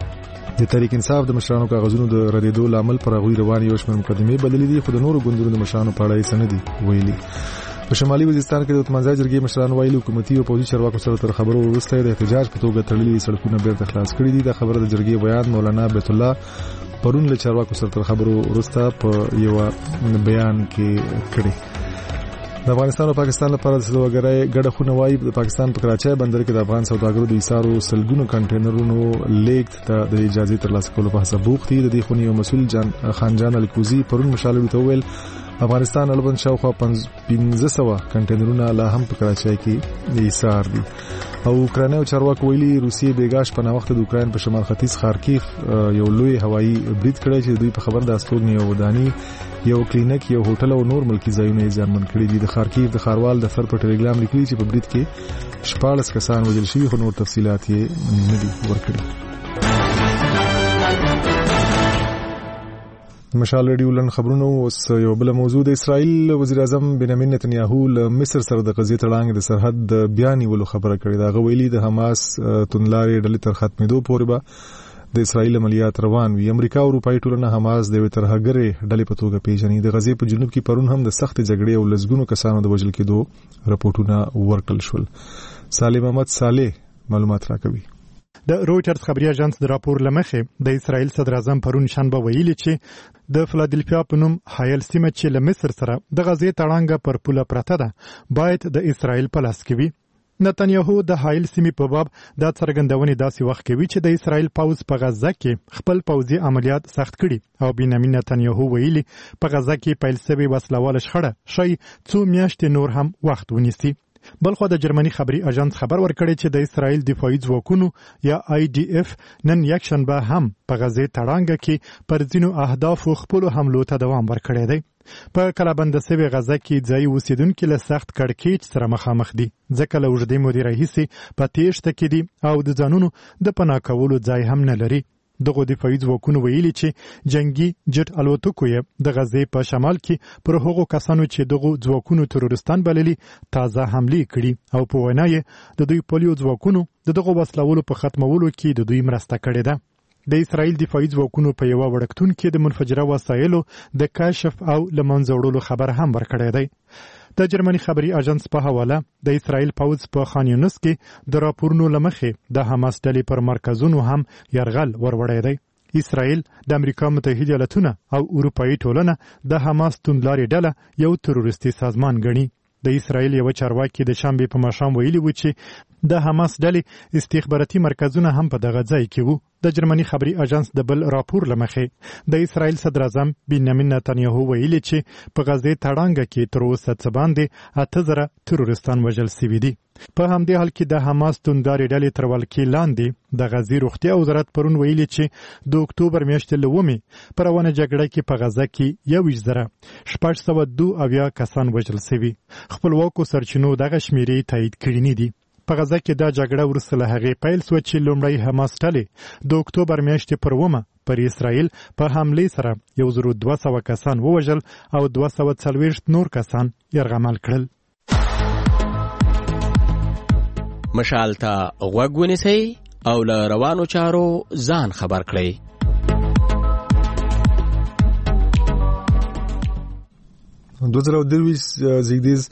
د تحریک انصاف د مشرانو کاغذونو د ردیدو لامل پر غوي روان یو شمېر مقدمې بدلې دي، خو د نورو ګوندونو د مشرانو په اړه یې سندي ویلي. په شمالي وزیرستان کې د اتمنځای جرګې مشران ویلي حکومتي او پوځي چارواکو سره تر خبرو وروسته د احتجاج په توګه تړلي سړکونه بیرته خلاص کړي دي. دا خبره د جرګې بیان مولانا بیت الله پرون له چارواکو سره تر خبرو وروسته په یو بیان کې کړي. د افغانستان او پاکستان لپاره د سوداګرۍ ګډه خونه وايي د پاکستان په کراچۍ بندر کې د افغان سوداګرو د ایثارو سلګونو کنټینرونو لیږد ته د اجازه ترلاسه کولو په هڅه بوخت دي. د دې خونې مسؤل خانجان الکوزي پرون مشالو ته ویل افغانستان البته شاوخوا 1500 کنټینرونه لا هم په کراچۍ کې ایثار دي. او اوکرانیو چارواکو ویلي روسیې بیګاش په ناوخت د اوکراین په شمال ختیځ خارکیف یو لوی هوایي برید کړی چې دوی په خبر د استوګنې او وداني یو کلینیک یو هوټل او نور ملکی ځایونه یې ځانمن کړي دي. د خارکیف د خاروال دفتر په ټلګرام لیکلي چې په برید کې 14 کسان وژل شوي، خو نور تفصيلات یې نه دي ورکړي. مشال ریډیو لن خبرونه اوس یو بل موضوع د اسرائیل وزیر اعظم بنیامین نتنیاهو له مصر سره د قضیې تړاندې د سرحد بیان ولو خبره کړې ده. غویلی د حماس توندلارې ډلې تر ختمېدو پورې به د اسرائیل عملیات روان وي. امریکا او اروپאי ټولنه حماس د ترهګرې ډلې په توګه پیژني. د غزې په جنوب کې پرون هم د سخت جګړې او لزګونو کسانو د وژل کېدو رپورټونه ورکړل شول. سالم احمد صالح معلومات راکوي. د رويټرز خبري اژانس د راپور لمخې د اسرائیل صدر اعظم پرون شنبه ویلي چې د فلادلفیا په نوم حایل سیمه چې له مصر سره د غزې تړانګه پر پوله پرته ده باید د اسرائیل په لاس کې وي. نتنیاهو د حایل سیمې په باب د څرګندونې داسې وخت کوي چې د اسرائیل پوځ په غزه کې خپل پوځي عملیات سخت کړي او بنیامین نتنیاهو ویلي په غزه کې پیل شوی وسلواله شخړه شي څو میاشتې نور هم وخت ونیسي. بلخو د جرمني خبري اژانس خبر ورکړی چې د اسرائیل دفاعي ځواکونو یا IDF نن یک شنبه هم په غزې تړانګه کې پر ځینو اهدافو خپل حملو ته دوام ورکړی دی. په کلابند سوي غزه کې ځای اوسیدونکو له سخت کړکېچ سره مخامخ دي، ځکه له اوږدې مودې راهیسې په تیښته کې دي او د ځانونو د پناه کولو ځای هم نه لري. دغه دفاعي ځواکونو ویلي چې جنگي جټ الوتکو یې د غزې په شمال کې پر هغو کسانو چې دغه ځواکونو تروریستان بللي تازه حمله کړي او په وینا یې د دوی پولیو ځواکونو دغه وسلولو په ختمولو کې د دوی مرسته کړې ده. د اسرائیل دفاعي ځواکونو په یو وړکتون کې د منفجره وسایلو د کشف او لمنځه وړلو خبر هم ورکړی دی. د جرمني خبري اژانس په حواله د اسرائیل پوځ په خان یونس کې د راپورونو لمخې د حماس ډلې پر مرکزونو هم يرغل وروړی دی. اسرائیل د امریکا متحده ایالاتونه او اروپאי ټولنه د حماس توندلارې ډله یو تروریستي سازمان ګڼي. د اسرائیل یو چارواکي د شنبه په ماښام ویلي و چې د حماس ډلې استخباراتي مرکزونه هم په دغه ځای کې وو. د جرمني خبري اژانس د بل راپور لمخې د اسرائیل صدر اعظم بنیامین نتنیاهو ویلي چې په غزې تړانګه کې تر اوسه څه باندې 8000 تروریستان وژل شوي دي. په همدې حال کې د حماس توندارې ډلې تر ولکې لاندې د غزې روغتیا وزارت پرون ویلي چې د اکتوبر میاشتې له ومې په روانه جګړه کې په غزه کې 1,602 کسان وژل شوي. خپلواکو سرچینو دغه شمیرې تایید کړي نه دي. په غزه کې دا جګړه وروسته له هغې پیل شوه چې لومړی حماس ډلې د اکتوبر میاشتې پر 1 پر اسرائیل په حملې سره 1200 کسان ووژل او 240 نور کسان یرغمل کړل. مشال ته غوږ ونیسئ او له روانو چارو ځان خبر کړئ. 2023 زیږدیز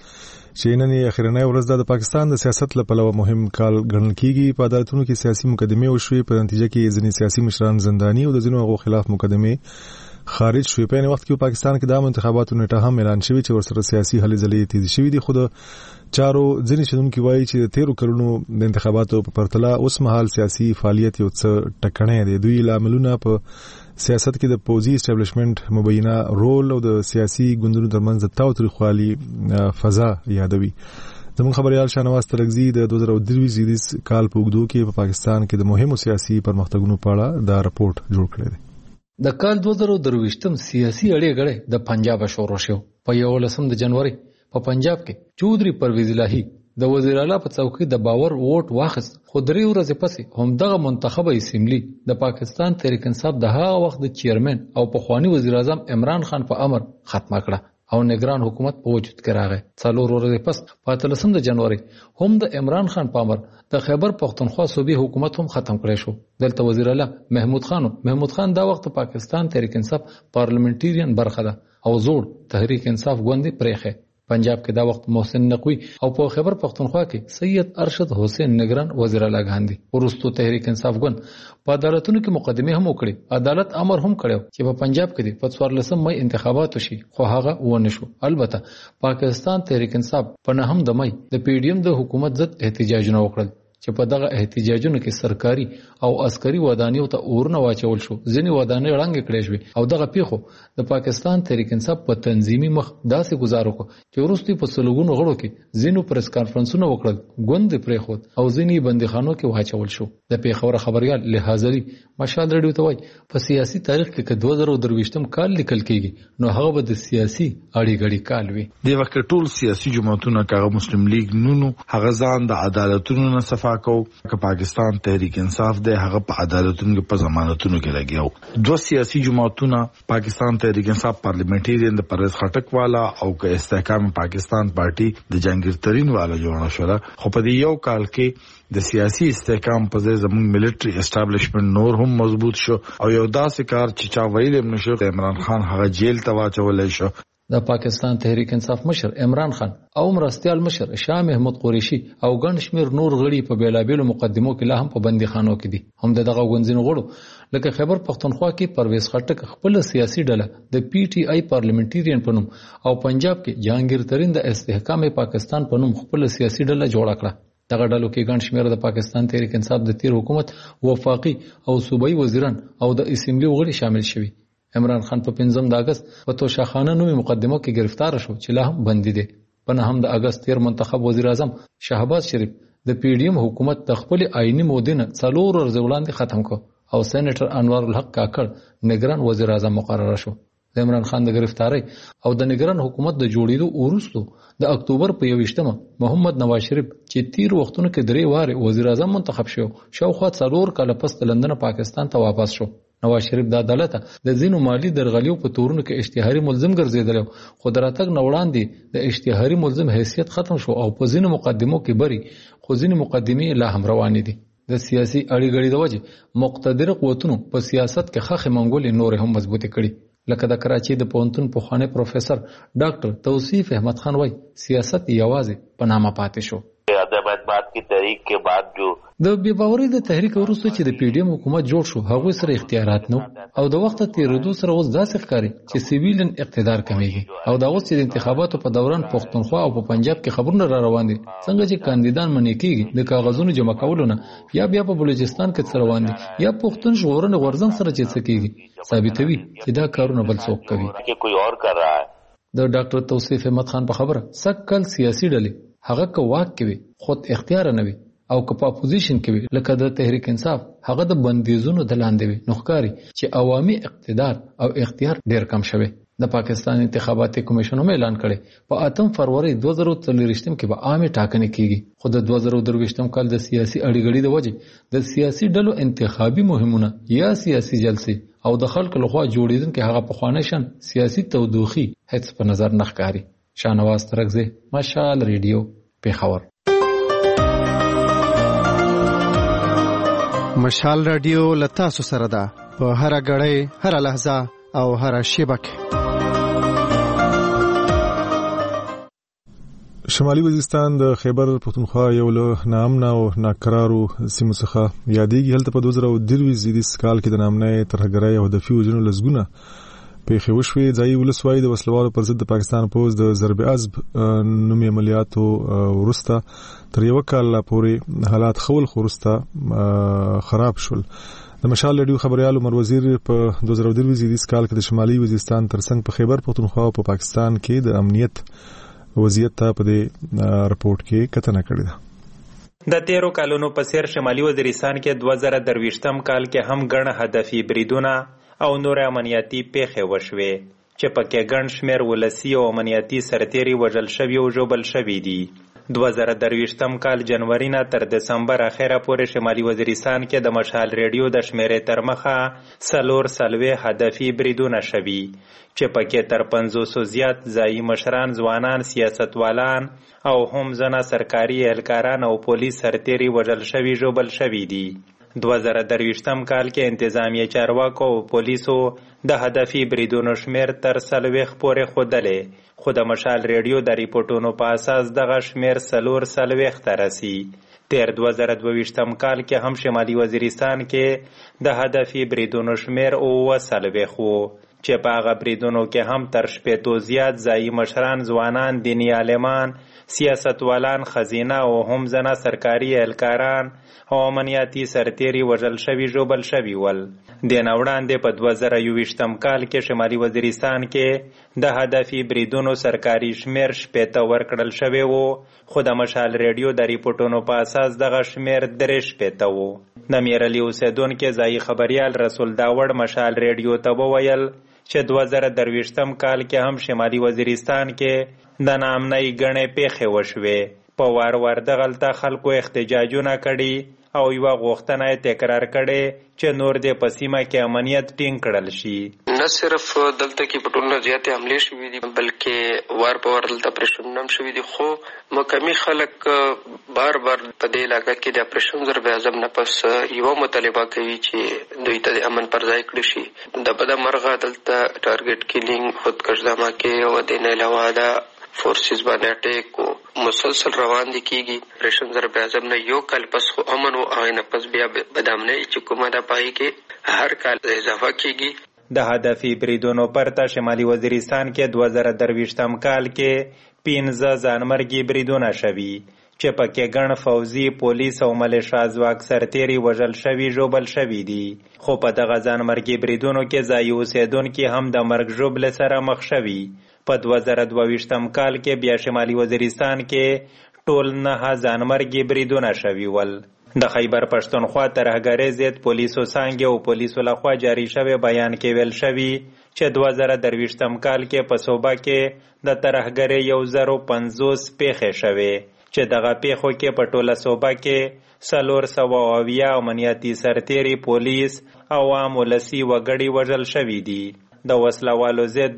چې نن اخرنۍ ورځ د پاکستان د سیاست لپاره مهم کال ګڼل کیږي. په عدالتونو کې سیاسي مقدمې وشوي، په نتیجه کې ځینې سیاسي مشران زنداني او د ځینو هغو خلاف مقدمې خارج شوي. په یو وخت کې پاکستان کې د انتخاباتو نیټه هم اعلان شوی چې ورسره سیاسي هلې ځلې تیز شوي دي. خو د چارو ځینې شنونکي وایي چې د 13 کلونو د انتخاباتو په پرتله اوس مهال سیاسي فعالیت یو څه ټکنی دی. دوی لاملونه په سیاست کې د پوزي اسټابلیشمنت مبینه رول او د سیاسي ګوندونو ترمنځ د تاوتریخوالي فضا یادوي. زموږ خبريال شاهنواز ترکزي د 2023 کال په اوږدو کې په پاکستان کې د مهمو سیاسي پرمختګونو په اړه دا راپورټ جوړ کړی دی. د کال 2023 سیاسي اړیګړې د پنجاب شروع شو. په 11 جنوري په پنجاب کې چودري پرویز الهی د وزیر اعلی په څوکۍ د باور ووټ واخیست، خو 3 ورځې پسې همدغه منتخبه اسمبلی د پاکستان تحریک انصاف د هغه وخت د چیرمن او پخوانی وزیر اعظم عمران خان په امر ختمه کړه او نگران حکومت په وجود کې راغی. 4 ورځې پس په 13 جنوري هم د عمران خان په امر د خیبر پختونخوا صوبې حکومت هم ختم کړی شو. دلته وزیر اعلی محمود خان دا وخت پاکستان تحریک انصاف پارلیمنټریان برخه ده او زوړ تحریک انصاف ګوند پرېخه. پنجاب کې دا وخت محسن نقوی او په خیبر پختونخوا کې سید ارشد حسین نگران وزیر اعلی غاندي. ورستو تحریک انصاف ګوند په عدالتونو کې مقدمه هم وکړي. عدالت امر هم کړو چې په پنجاب کې په 14 مې انتخابات وشي، خو هغه ونه شو. البته پاکستان تحریک انصاف په 9 مې د PDM د حکومت ضد احتجاجونه وکړل چې په دغه احتجاجونو کې سرکاري او عسکري ودانیو ته اورونه واچول شو. ځینې ودانۍ ړنګې کړې شوې او دغه پیښو د پاکستان تحریک انصاف په تنظیمي مخ داسې گزار وکړ چې وروسته په سلګونو غړو کې ځینو پریس کانفرنسونه وکړل، ګوند پرېښود او ځینې بندیخانو کې واچول شو. د پیښور خبريال لحاظري مشال رادیو ته وایي په سیاسي تاریخ کې 2023 کال لیکل کېږي نو هغه به د سیاسي اړیګړې کال وي. د وخت ټول سیاسي جماعتونه کاغه مسلم لیگ نونو هغه ځان د عدالتونو نه صفا کو که پاکستان تحریک انصاف ده هغه په عدالتونو کې په ضمانتونو کې لګیاو. 2 سیاسي جماعتونه پاکستان تحریک انصاف پارلیمنټریان د پرز خټک والا او که استحکام پاکستان پارټي د جنگیر ترين والا جوړه شوه. خو په یو کال کې د سیاسي استحکام په ځای زموږ ملټری اسټابلیشمنت نور هم مضبوط شو او یو داسې کار چې چا ویل نشو عمران خان هغه جیل ته واچول شو. د پاکستان تحریک انصاف مشر عمران خان او مرستيال مشر شاه محمود قریشي او ګڼ شمیر نور غړي په بیلابېلو مقدمو کې لا هم په بندیخانو کې دي. هم دغه غونځینو غړو لکه خیبر پختونخوا کې پرویز خټک خپل سیاسي ډله د PTI پارلیمنټریان په نوم او پنجاب کې جهانگیر ترين د استحکام پاکستان په نوم خپل سیاسي ډله جوړه کړه. دغه ډلو کې ګڼ شمیر د پاکستان تحریک انصاف د تیر حکومت وفاقي او صوبایي وزیران او د اسمبلی غړي شامل شوي. عمران خان په 15 اگست په توشاخانه نومي مقدمه کې گرفتار شو چې لا هم بندي دي. په 9 اگست تیر منتخب وزیر اعظم شهباز شریف د PDM حکومت د خپل آئینی مودینه 4 ورځې وړاندې ختم کو او سېنیټر انوار الحق کاکړ نگران وزیر اعظم مقرر شو. د عمران خان د گرفتاری او د نگران حکومت د جوړېدو وروسته د اکتوبر په 21 محمد نواز شریف چې تیر وختونو کې 3 واره وزیر اعظم منتخب شو شاوخوا 4 کال پس لندن پاکستان ته واپس شو. نواز شریف د عدالت د زینو مالی درغلیو په تورونو کې اشتهاري ملزم ګرځیدل خو دراتګ نوړاندې د اشتهاري ملزم حیثیت ختم شو او په زینو مقدمو کې بری خو زینو مقدمې لا هم روانې دي. د سیاسي اړیګړې د وجه مقتدر قوتونو په سیاست کې خخې منګولې نور هم مضبوطې کړي. لکه د کراچي د پوهنتون پخوانی پروفیسور ډاکټر توصیف احمد خان وای سیاست یوازې په نامه پاتې شو. بعد کی تحریک کے بعد جو د بې باورۍ د تحریک وروسته چې د PDM حکومت جوړ شو هغه سره اختیارات نو او د وخت تیرېدو سره اوس داسې ښکاري چې سیویلن اقتدار کمیږي او دا اوس چې د انتخاباتو په دوران پښتونخوا او په پنجاب کې خبرونه را روان دي څنګه چې کاندیدان منې کېږي د کاغذونو جمع کولو نه یا بیا په بلوچستان کې څه روان دي یا پښتون ژغورنې غورځنګ سره چې څه کېږي ثابتوي چې دا کارونه بل څوک کوي چې کوئی اور کر رہا ہے. د ډاکټر توصیف احمد خان په خبره سکل سیاسي ډلې هغه که واک کوي خود اختیار نه وي او که په اپوزیشن کې وي لکه د تحریک انصاف هغه د بندیزونو د لاندې وي نو ښکاري چې عوامي اقتدار او اختیار ډیر کم شوی. د پاکستان انتخاباتي کمیشن هم اعلان کړي په 8 فروری 2023 کې به عامه ټاکنې کیږي خو د 2023 کال د سیاسي اړیګړې د وجه د سیاسي ډلو انتخابي مهمونه یا سیاسي جلسې او د خلکو لخوا جوړیدونکو هغه په خوانشن سیاسي تودوخي هیڅ په نظر نه ښکاري. شاهنواز ترکزی مشال ریډیو پیښور. مشال رادیو لتاسو سره ده په هر غړې هر لحظه او هر شیبه کې. شمالي وزیرستان د خیبر پښتونخوا یو له ناامنه او ناقرارو سیمو څخه یادېږي. هلته په 2023 کال کې د نامنۍ ترهګرۍ او هدفي وژنو لسګونه پیښې وشوې. ځایي ولس وایي د وسلوالو پر ضد د پاکستان پوځ د ضرب عضب نومي عملیاتو وروسته تر یو کال پورې حالات خول وروسته خراب شول. د مشال رادیو خبريال عمر وزیر په 2023 کال کې د شمالي وزیرستان ترڅنګ په خیبر پښتونخوا او په پاکستان کې د امنیت وضعیت ته په دې رپورت کې کتنه کړې ده. د 13 کالونو په سیر شمالي وزیرستان کې 2023 کال کې هم ګڼ هدفي بریدونه او نور امنیتي پیښې وشوې چې پکې ګڼ شمېر ولسی او امنیتي سرتیري وژل شوي او ژوبل شوي دي. 2023 کال جنوري نه تر دسمبر اخره پورې شمالي وزیرستان کې د مشال ریډیو د شمیرې تر مخه 4 هدفي بریدونه شوي چې پکې تر 500 زیات ځایي مشران، ځوانان، سیاستوالان او هم ځنه سرکاري اهلکاران او پولیس سرتیري وژل شوي ژوبل شوي دي. 2023 کال کې انتظامیه چارواکو او پولیسو د هدفي بریدونو شمیر تر 40 پورې ښودلې، خو د مشال ریډیو د ریپورټونو په اساس دغه شمیر 40 ته رسي. تیر 2022 کال کې هم شمالي وزیرستان کې د هدفي بریدونو شمیر 40 وو چې په هغه بریدونو کې هم تر 80 زیات ځایي مشران، ځوانان، دیني عالمان، سیاستوالان، خزینه او هم ځنه سرکاري اهلکاران او امنیتي سرتیري وژل شوي ژوبل شوي ول. د نه وړاندې په 2021 کال کې شمالي وزیرستان کې د هدفي بریدونو سرکاري شمیر 80 ورکړل شوی وو، خو د مشال ریډیو د ریپورټونو په اساس دغه شمیر 83 وو. د میرعلي اوسیدونکو ځایي خبريال رسول داوړ مشال ریډیو ته وویل چې 2023 کال کې هم شمالي وزیرستان کې د نامنۍ ګڼې پیښې وشوې. په وار وار دغلته خلکو احتجاجونه کړي او یوه غوښتنه یې تکرار کړې چې نور دې په سیمه کې امنیت ټینګ کړل شي. نه صرف دلته کې په ټولنه زیاتې حملې شوي دي بلکې وار په وار دلته اپریشنونه هم شوي دي، خو مقامي خلک بار بار په دې علاقه کې د اپریشن ضرب اعظم نه پس یوه مطالبه کوي چې دوی ته د امن پر ځای کړی شي. د بده مرغه دلته ټارګټ کیلینګ، خودکش دھماکې او د نه علاوه د فورسز باندې اٹیک مسلسل روان دي کیږي. اپریشن ضرب اعظم نه یو کال پس خو امن او هغه پس بیا بدامنۍ چې کومه د پای کې هر کال اضافه کیږي. د هدفي بریدونو پرته شمالي وزیرستان کې 2023 کال کې 15 ځانمرګي بریدونه شوي چې پکې ګڼ فوزي، پولیس او ملیشا ځواک سرتیري وژل شوي ژوبل شوي دي. خو په دغه ځانمرګي بریدونو کې ځایي اوسیدونکي هم د مرګ ژوبلې سره مخ شوي. په 2022 کال کې بیا شمالي وزیرستان کې ټول 9 ځانمرګي بریدونه شوي ول. د خیبر پښتونخوا ترهګرۍ ضد پولیسو څانګې او پولیسو لخوا جاری شوی بیان کې ویل شوي چې 2023 کال کې په صوبه کې د ترهګرۍ 1050 پیښې شوې چې دغه پیښو کې په ټوله صوبه کې 470 امنیتي سرتیري، پولیس او عام ولسي وګړي وژل شوي دي. د وسلوالو ضد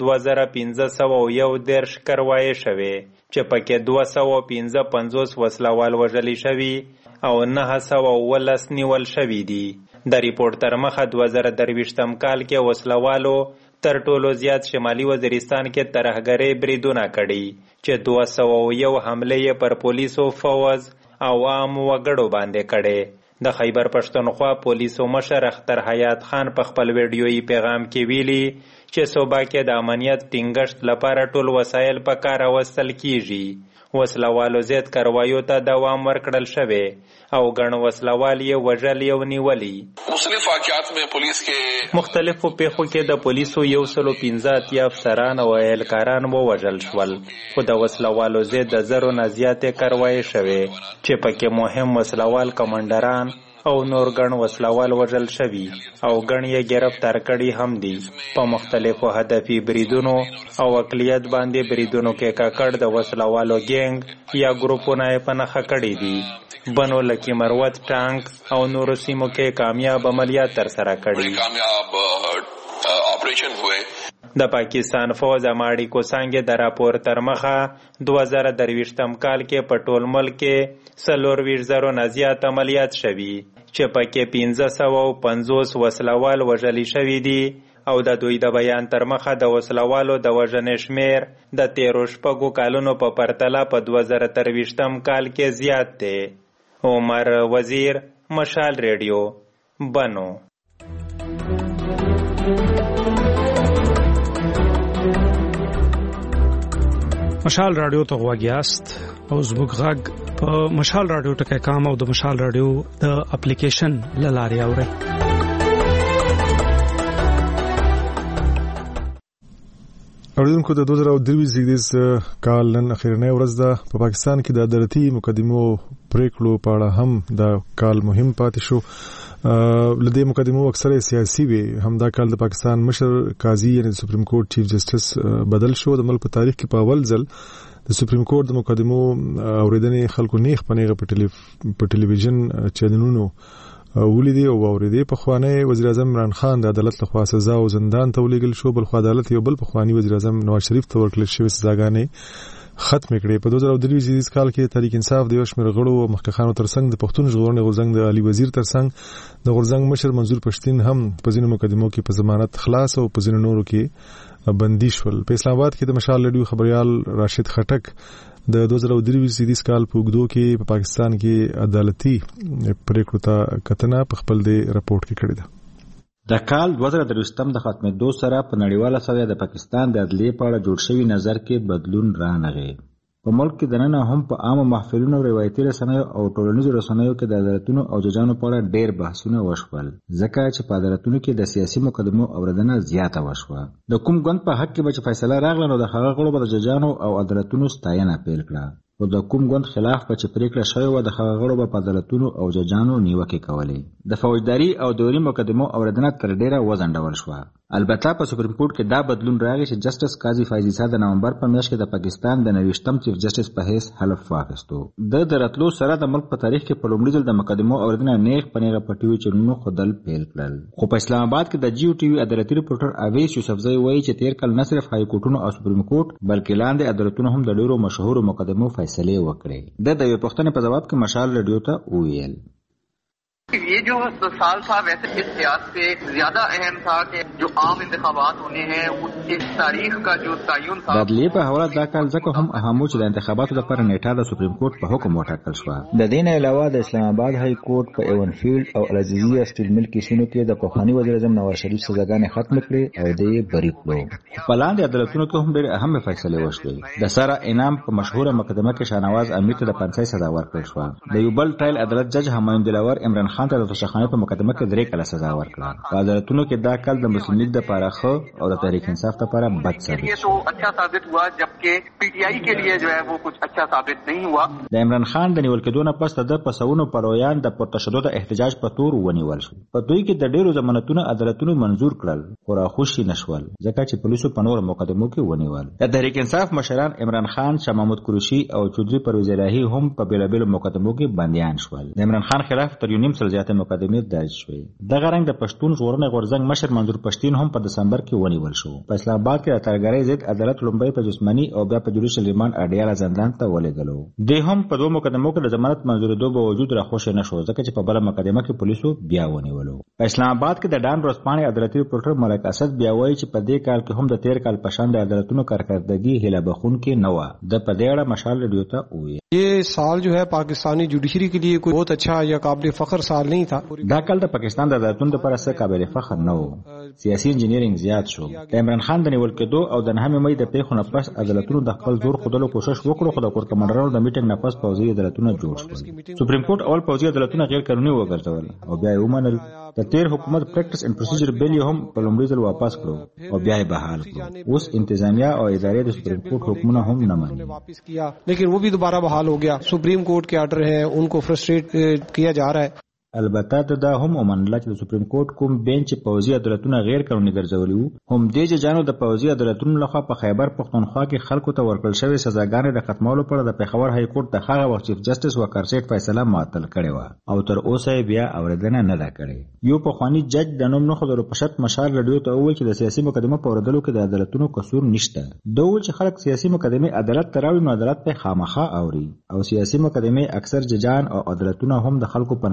2501 کاروایي شوې چې پکې 255 وسلوال وژلي شوي او 919 نیول شوي دي. د ریپورت تر مخه 2023 کال کې وسلوالو تر ټولو زیات شمالي وزیرستان کې ترهګرۍ بریدونه کړي چې 201 حملې پر پولیسو، فوز او عام وګړو باندې کړي. د خیبر پښتونخوا پولیسو مشر اختر حیات خان په خپل ویډیویي پیغام کې ویلي چې صوبه کې د امنیت ټینګښت لپاره ټول وسایل په کار واچول کیږي. وسلوالو ضد کاروایو ته دوام ورکړل شوی او ګڼ وسلوال یې وژلي او نیولي. مختلف واقعات میں پولیس کې مختلفو پیښو کې د پولیسو 115 افسران او اهلکاران ووژل شول، خو د وسلوالو ضد د 1000 نه زیاتې کاروایي شوې چې پکې مهم وسلوال کمانډران او نور ګڼ وسلوال وژل شوي او ګڼ یې گرفتار کړي هم دي. په مختلفو هدفي بریدونو او اقلیت باندې بریدونو کې کاکړ د وسلوالو ګینګ یا ګروپونه یې په نښه کړي دي. بنو لکی مروت، ټانک او نورو سیمو کې کامیاب عملیات ترسره کړي. آپریشن ہوئے. د پاکستان فوج اماړي کو څنګه د راپور تر مخه 2023 کال کې په ټول ملک کې 420,000 نه زیات عملیات شوي چې پکې 1550 وسلوال وژلي شوي دي او د دوی د بیان تر مخه د وسلوالو د وژنې شمیر د 13 کالونو په پرتله په 2023 کال کې زیات دی. عمر وزیر، مشال ریډیو، بنو. مشال رادیو ته غواګیاست او زموږ غږ په مشال رادیو ټکی کام او د مشال رادیو د اپلیکیشن لاري اوري. اوریدونکو د 2023 کال نن اخیرنۍ ورځ ده. په پاکستان کې د عدالتي مقدمو پریکړو په اړه هم دا کال مهم پاتې شو. لدې مقدمو اکثره سیاسي وي. همدا کال د پاکستان مشر قاضي یعنی سپریم کورټ چیف جسټس بدل شو. د ملک په تاریخ کې په اول ځل د سپریم کورټ د مقدمو اوریدنې خلکو نیغ پنیغه په ټلویزیون چینلونو ولیدي او اوریدي. په خوانه وزیر اعظم عمران خان د عدالت لخوا سزا او زندان ته ولېږل شو. بل خو عدالت یو بل په خواني وزیر اعظم نواز شریف ته ورکړل شوې سزاګانې ختم کړې. په 2023 کال کې تحریک انصاف د یو شمېر غړو او مخکښانو ترڅنګ د پښتون ژغورنې غورځنګ د علي وزیر ترڅنګ د غورځنګ مشر منظور پښتين هم په ځینو مقدمو کې په ضمانت خلاص او په ځینو نورو کې بندي شول. په اسلام آباد کې د مشال رادیو خبريال راشد خټک د 2023 کال په وګړو کې په پاکستان کې عدالتي پریکړو ته کتنه په خپل د رپورت کې کړې ده. د کال 2023 د ختمېدو سره په نړیواله سویه د پاکستان د عدلیې په اړه جوړ شوی نظر کې بدلون رانغی. په ملک کې دننه هم په عامه محفلونو، روایتي رسنیو او ټولنیزو رسنیو کې د عدالتونو او ججانو په اړه ډېر بحثونه وشول، ځکه چې په عدالتونو کې د سیاسي مقدمو اوریدنه زیاته وشوه. د کوم ګوند په حق کې به فیصله راغله نو د هغه غړو به د ججانو او عدالتونو ستاینه پیل کړه. او د کوم ګوند خلاف به چې پریکړه شوې وه د هغه غړو به په عدالتونو او ججانو نیوکې کولې. د فوجداري او دوري مقدمو اوریدنه تر ډېره وځنډول شوه. البته په سپریم کورټ کې دا بدلون راغی چې جسټس قاضي فایز عیسی د نومبر په میاشت کې د پاکستان د 29م چیف جسټس په حیث حلف واخیستو. د راتلو سره د ملک په تاریخ کې په لومړي ځل د مقدمو اوریدنه نیغ په نیغه په ټي وي چینلونو ښودل پیل کړل. خو په اسلام آباد کې د جیو ټي وي عدالتي ریپورټر اویس یوسفزی وایي چې تیر کال نه صرف های کورټونو او سپریم کورټ بلکې لاندې عدالتونو هم د ډیرو مشهورو مقدمو فیصلې وکړې. د یوې پوښتنې په جواب کې مشال رادیو ته وویل ये जो साल था वैसे इस लिहाज से ज्यादा अहम था कि जो आम इंतखाबात होने हैं उसकी तारीख का जो तयन था. د عدلیې په حواله دا کال ځکه هم اهم و چې د انتخاباتو لپاره نیټه د سپریم کورټ په حکم وټاکل شوه. د دې نه علاوه د اسلام آباد های کورټ په ایون فیلډ او العزیزیه سټیل مل کیسونو کې د پخواني وزیر اعظم نواز شریف سزاګانې ختم کړې او د بری کړو. په لاندې عدالتونو کې هم ډېر اهم فیصلې وشوې. د سارا انعام په مشهوره مقدمه کې شاهنواز امیر ته د 5 سزا ورکړل شوه. د یو بل ټرایل عدالت جج همایون دلاور عمران خان ته د توشخانه په مقدمه کې 3 کاله سزا ورکړه. په عدالتونو کې دا کال د مسلم لیگ د لپاره ښه او د تحریک انصاف لپاره بد ثابت شو. अच्छा साबित हुआ जबकि पीटीआई के लिए जो है वो कुछ अच्छा साबित नहीं हुआ. د عمران خان د نیول کېدو نه پس د پسونو پرویان د پرتشدد احتجاج په تور ونیول شو. په دوی کې د ډیرو ضمانتونو عدالتونو منزور کړل خو راخوشي نشول ځکه چې پولیسو په نور مقدمو کې ونیول. د تحریک انصاف مشران عمران خان، شاه محمود قریشي او چودري پرویز الهي هم په بیلابیلو مقدمو کې بنديان شول. د عمران خان خلاف تر 1.5 سل زیاتې مقدمې درج شوې. دغه رنګ د پښتون ژغورنې غورځنګ مشر منظور پښتين هم په دسمبر کې ونیول شو. په اسلام آباد کې د ترګرۍ ضد عدالت لومړی په جسمانی او بیا په جوړیشل ریمانډ اډیاله زندان ته ولېږلو. د هم په دوه مقدمو کې د ضمانت منظورېدو باوجود راخوشي نشو ځکه چې په بل مقدمه کې پولیسو بیا ونیولو. په اسلام آباد کې د ډان ورځپاڼې عدالتي ریپورټر ملک اسد بیا وایي چې په دې کال کې هم د 13 کال په شان د عدالتونو کارکردګي هیله بخونکې نه وه. د په دې اړه مشال رادیو ته وویل یہ سال جو ہے پاکستانی جوڈیشری کے لیے کوئی بہت اچھا یا قابل فخر سال نہیں تھا. دا کال د پاکستان د عدالتونو لپاره څه قابل فخر نه و. سیاسي انجینیرینګ زیات شو. د عمران خان د نیول کېدو او د 9 مې د پیښو نه پس عدالتونو د خپل زور خودلو کوشش وکړو خو د کور کمانډرانو د میټینګ نه پس پوځي عدالتونه جوړ شول. سپریم کورټ اول پوځي عدالتونه غیر قانوني وګرځول او بیا یې ومنل. د تیر حکومت پریکټس اینڈ پروسیجر بیل هم په لومړي ځل واپس کړو او بیا یې بحال کړو. اوس انتظامیه او ادارې د سپریم کورټ حکمونه هم نه مني. لیکن وہ بھی دوبارہ بحال ہو گیا. سپریم کورٹ کے آرڈر ہیں ان کو فرسٹریٹ کیا جا رہا ہے. البته دا هم ومنله چې د سپریم کورټ کوم بینچ پوځي عدالتونه غیر قانوني ګرځولي وو. هم دې ججانو د پوځي عدالتونو لخوا په خیبر پښتونخوا کې خلکو ته ورکړل شوې سزاګانې د ختمولو پر د پیښور های کورټ د هغه وخت چیف جسټس وکرسیټ فیصله معطل کړې و او تر اوسه بیا اوریدنه نه ده کړې. یو پخوانی جج د نوم نه خبرو پښت مشال رادیو ته وویل چې د سیاسي مقدمه په اوریدلو کې د عدالتونو قصور نشته. دا ویل چې خلک سیاسي مقدمه عدالت تراوي نو عدالت په خامخا اوري او سیاسي مقدمه اکثر ججان او عدالتونه هم د خلکو په نظر کې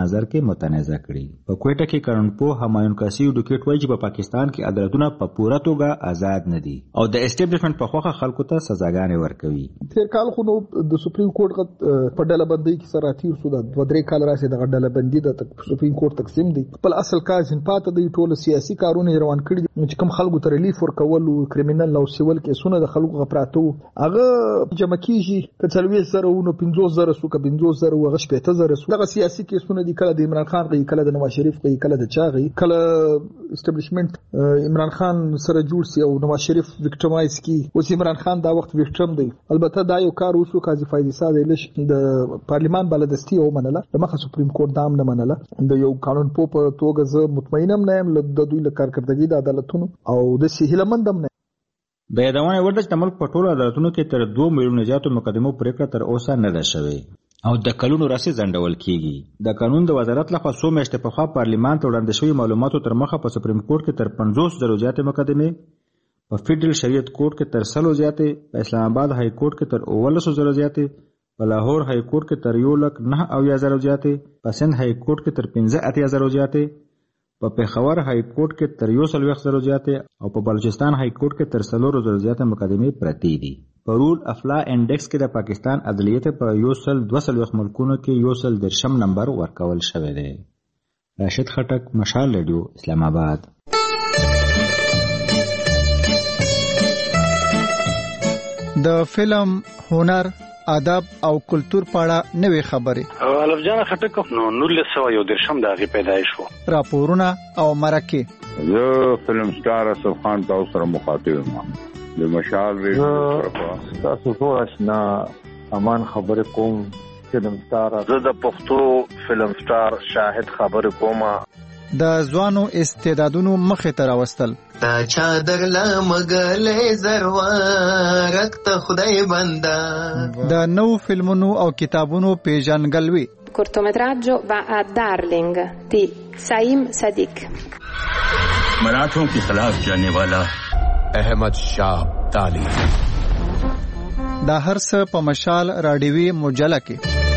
متنازع کړي. په کوټه کې قانونپوه همایون کاسي ډوکیټ وایي چې په پاکستان کې عدالتونه په پوره توګه آزاد نه دي او د اسټابلیشمنت په خوخه خلکو ته سزاګانې ورکوي. تیر کال خو نو د سپریم کورټ په ډله بندۍ کې سره تیر شو د 2-3 کال راځي د ډله بندۍ د سپریم کورټ تقسیم دی. خپل اصل کار جن پاته دی ټول سیاسي کارونه روان کړي چې کوم خلکو ته ریلیف ورکول او کریمینل او سیول کیسونه د خلکو غپراتو هغه جمع کیږي کڅلوي سره او 15000 سو ک 15000 او 15000 سو دغه سیاسي کیسونه دي کله د عمران خان غي کله د نواز شریف غي کله د چاغي کله اسټابلیشمنت عمران خان سره جوړ سی او نواز شریف وکټمایز کی اوس عمران خان دا وخت وکټم دی. البته دا یو کار وشو قاضي فایدی صاحب لش د پارلیمان بلدستی او منله د مخه سپریم کورټ دام نه منله د یو قانون په توګه زه مطمئنم نه یم د دوی له کارکړدګي د عدالتونو او د سهیلمندم نه. د یادونه ورته چې ملک په ټولو عدالتونو کې تر 2 میلیون زیاتو مقدمو پریکړه تر اوسه نه ده شوې او د کلونو راځي ځنډول کیږي. د قانون د وزارت لخوا څو میاشتې پخوا پارلیمان ته وړاندې شوی معلوماتو تر مخه په سپریم کورټ کې تر 500,000 زیاتې مقدمې، په فیډرل شریعت کورټ کې تر 100 زیاتې، په اسلام آباد های کورټ کې تر 1900 زیاتې، په لاهور های کورټ کې تر 1,09,000 زیاتې، په سند های کورټ کې تر 15,000 زیاتې، په پېښور های کورټ کې تر 1,000 زیاتې او په بلوچستان های کورټ کې تر 4,000 زیاتې مقدمې پرتې دي. په رول افلا انډیکس کې د پاکستان عدلیت په 1,200 ملکونو کې 110 نمبر ورکول شوی دی. راشد خټک، مشال رادیو، اسلام آباد. د فلم، هنر، ادب او کلچر په اړه نوې خبرې. الف جان خټک نو 1910 د هغې پیدایش و. راپورونه او مرکې. زه فلم سټار اسف خان تاسو سره مخاطب یم. د مشال ریډیو تاسو ټول آشنا امان خبرې کوم. فلم سټار زه د پښتو فلم سټار شاهد خبرې کوم. د ځوانو استعدادونو مخې ته راوستل. تا چادر لمګلې زروارک ته خدای بندا. د نو فلمونو او کتابونو پیژنګلوي. cortometraggio va a Darling di Saim Sadiq. मराठों के खिलाफ जाने वाला احمد شاه ابدالي. دا هر څه په مشال رادیوي مجله کې.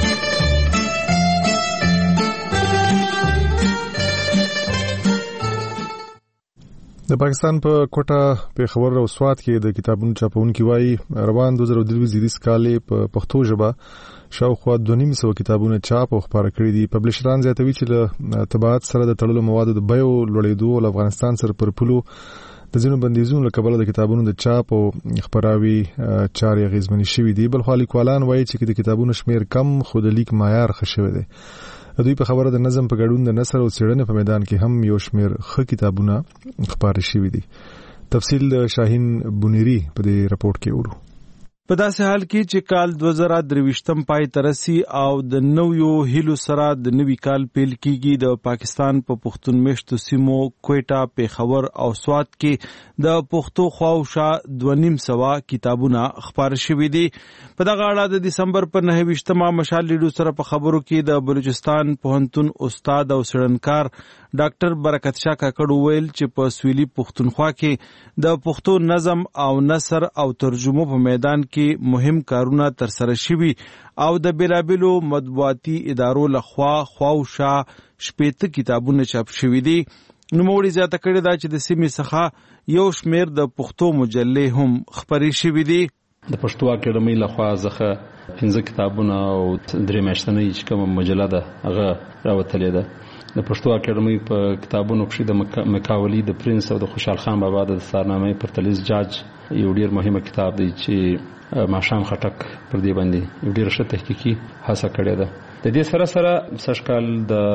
د پاکستان په کوټه پېښور او سوات کې د کتابونو چاپونکي وایي روان 2023 کال په پښتو ژبه شاوخوا 200 کتابونه چاپ او خپاره کړي دي. پبلشران زیاتوي چې له تبعات سره د تړلو موادو د بیو لوړېدو او افغانستان سره پر پلو د ځینو بندیزونو له کبله د کتابونو د چاپ او خپراوي چارې اغیزمنې شوې دي. بل خو لیکوالان وایي چې د کتابونو شمیر کم خو د لیک معیار ښه شوی دی. دوی په خبره د نظم په ګډون د نثر او څېړنې په میدان کې هم یو شمیر ښه کتابونه خپاره شوي دي. تفصیل د شاهین بونیری په دې راپورټ کې ورو. په داسې حال کې چې کال 2023 پای ترسي او د نویو هیلو سره د نوي کال پیل کیږي، د پاکستان په پښتون میشتو سیمو کوټه، پېښور او سوات کې د پښتو خواوشا 250 کتابونه خپاره شوي دي. په دغه اړه د دسمبر په 29 مشال لیډو سره په خبرو کې د بلوچستان پوهنتون استاد او څېړنکار ډاکټر برکت شاه کاکړ وویل چې په سویلي پښتونخوا کې د پښتو نظم او نثر او ترجمو په میدان کې مهم کارونه ترسره شوي او د بیلابیلو مطبوعاتي ادارو لخوا خواوشا 80 کتابونه چاپ شوي دي. نوموړي زیاته کړې ده چې د سیمې څخه یو شمیر د پښتو مجلې هم خپرې شوي دي. د پښتو اکیډمۍ لخوا څخه 15 کتابونه او 3 میاشتنۍ چې کومه مجله ده هغه راوتلې ده. د پښتو اکیډمۍ په کتابونو کې د مکاولی، د پرنس او د خوشحال خان بابا د دستارنامې پرتلیز جاج یو ډیر مهمه کتاب دی چې ماشام خټک پر دې باندې یو ډیر ښه تحقیقي هڅه کړې ده. د دې سره سره سږکال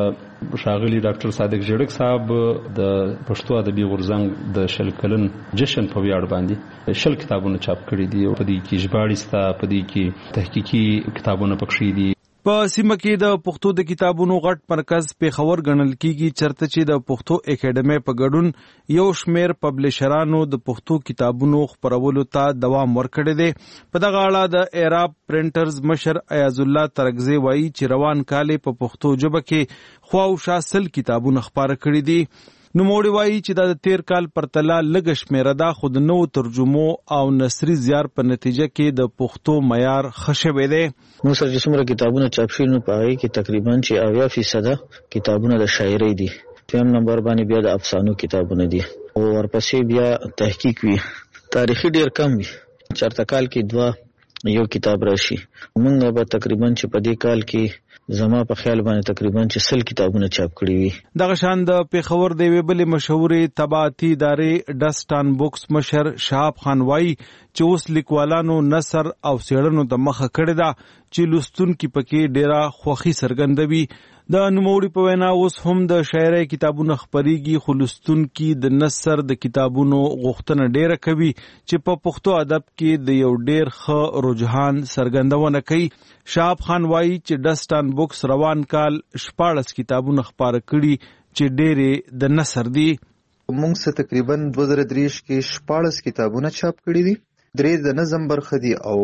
د ښاغلي ډاکټر صادق جړک صاحب د پښتو ادبي غورځنګ د 100 کلن جشن په ویاړ باندې 100 کتابونه چاپ کړي دي. په دې کې ژباړې ستا، په دې کې تحقیقي کتابونه پکښې دي. په سیمه کې د پښتو د کتابونو غټ مرکز پېښور ګڼل کیږي، چرته چې د پښتو اکیډمۍ په ګډون یو شمیر پبلشرانو د پښتو کتابونو خپرولو ته دوام ورکړی دی. په دغه اړه د ایراب پرنټرز مشر ایاز الله ترکزی وایي چې روان کال په پښتو ژبه کې خواوشا 100 کتابونه خپاره کړي دي. نوموړي وایي چې د تیر کال پرتله لږ شمیره ده، خو د نوو ترجمو او نثري زیار په نتیجه کې د پښتو معیار ښه شوی دی. موږ سره چې څومره کتابونه چاپ شوي نو په هغې کې تقریبا چې 80% کتابونه د شاعرۍ دي. دویم نمبر باندې بیا د افسانو کتابونه دي او ورپسې بیا تحقیق وي. تاریخي ډېر کم وي، چېرته کال کې 2 یو کتاب راشي. موږ به تقریبا چې په دې کال کې زما په خیال باندې تقریبا چې 100 کتابونه چاپ کړي وي. دغه شان د پیښور د یوې بلې مشهورې طباعتي ادارې ډسټان بوکس مشر شهاب خان وایي چې اوس لیکوالانو نثر او څېړنو ته مخه کړې ده چې لوستونکي پکې ډېره خوښي څرګندوي. د نوموړي په وینا اوس هم د شاعرۍ کتابونه خپریږي، خو لوستونکي د نثر د کتابونو غوښتنه ډېره کوي چې په پښتو ادب کې د یو ډېر ښه رجحان څرګندونه کوي. شهاب خان وایي چې ډسټان بوکس روان کال 14 کتابونه خپاره کړي چې ډېرې د نثر دي. موږ سره تقریبا 2023 کې 14 کتابونه چاپ کړي دي. 3 د نظم برخه دي او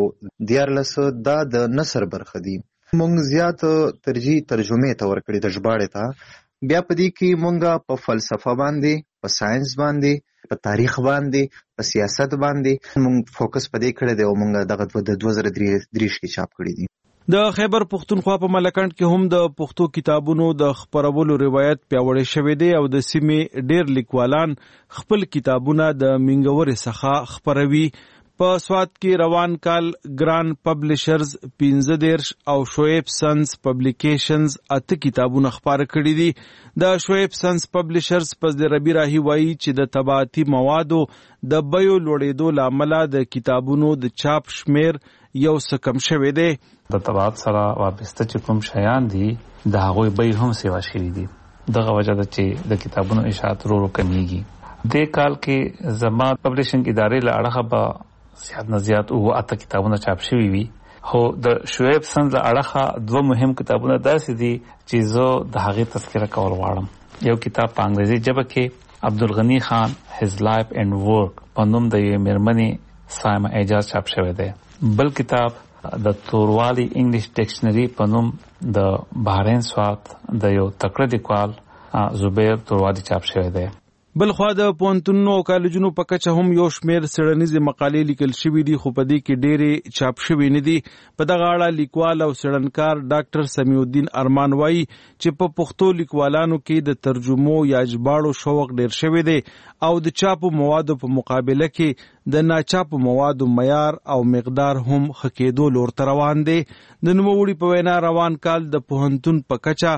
14 دا د نثر برخه دي. مونږ زیات ترجیح ترجمه ته ورکړي د ژباړې ته. بیا په دې کې مونږ په فلسفه باندې، په ساينس باندې، په تاریخ باندې، په سیاست باندې مونږ فوکس په دې کړی دی او مونږ دغه د 2023 کې چاپ کړي دي. د خیبر پښتونخوا په ملکنډ کې هم د پښتو کتابونو د خپرولو روایت پیاوړی شوی دی او د سیمې ډېر لیکوالان خپل کتابونه د منګورې څخه خپروي. په سوات کې روان کال ګران پبلشرز 15 او شعیب سنس پبلیکیشنز 8 کتابونه خپاره کړي دي. د شعیب سنس پبلشرز پس د ربی راهی وایي چې د طباعتي موادو د بیو لوړېدو لامل د کتابونو د چاپ شمیر یو څه کم شوی دی. د طباعت سره وابسته چې کوم شیان دي د هغوی بیې هم سیوا شوي دي. دغه وجه ده چې د کتابونو اشاعت ورو کمیږي. دې کال کې زما پبلشنګ ادارې له اړخه به زیات نه زیات 8 کتابونه چاپ شوي وي، خو د شعیب سند له اړخه 2 مهم کتابونه داسې دي چې زه د هغې تذکره کول غواړم. یو کتاب په انګریزي ژبه کې عبدالغني خان his life and work په نوم د یوې مېرمنې سایمه اعجاز چاپ شوی دی. بل کتاب د توروالي انګلیش ډکشنري په نوم د بحرین سوات د یو تکړه لیکوال زبیر توروالي چاپ شوی دی. بل خوا د پوهنتونونو او کالجونو په کچه هم یو شمیر څېړنیزې مقالې لیکل شوي دي، خو په دې کې ډېرې چاپ شوي نه دي. په دغه اړه لیکوال او څېړنکار ډاکټر سمیع الدین ارمان وایي چې په پښتو لیکوالانو کې د ترجمو یا ژباړو شوق ډېر شوی دی او د چاپو موادو په مقابله کې د ناچاپو موادو معیار او مقدار هم ښه کېدو لور ته روان دی. د نوموړي په وینا روان کال د پوهنتون په کچه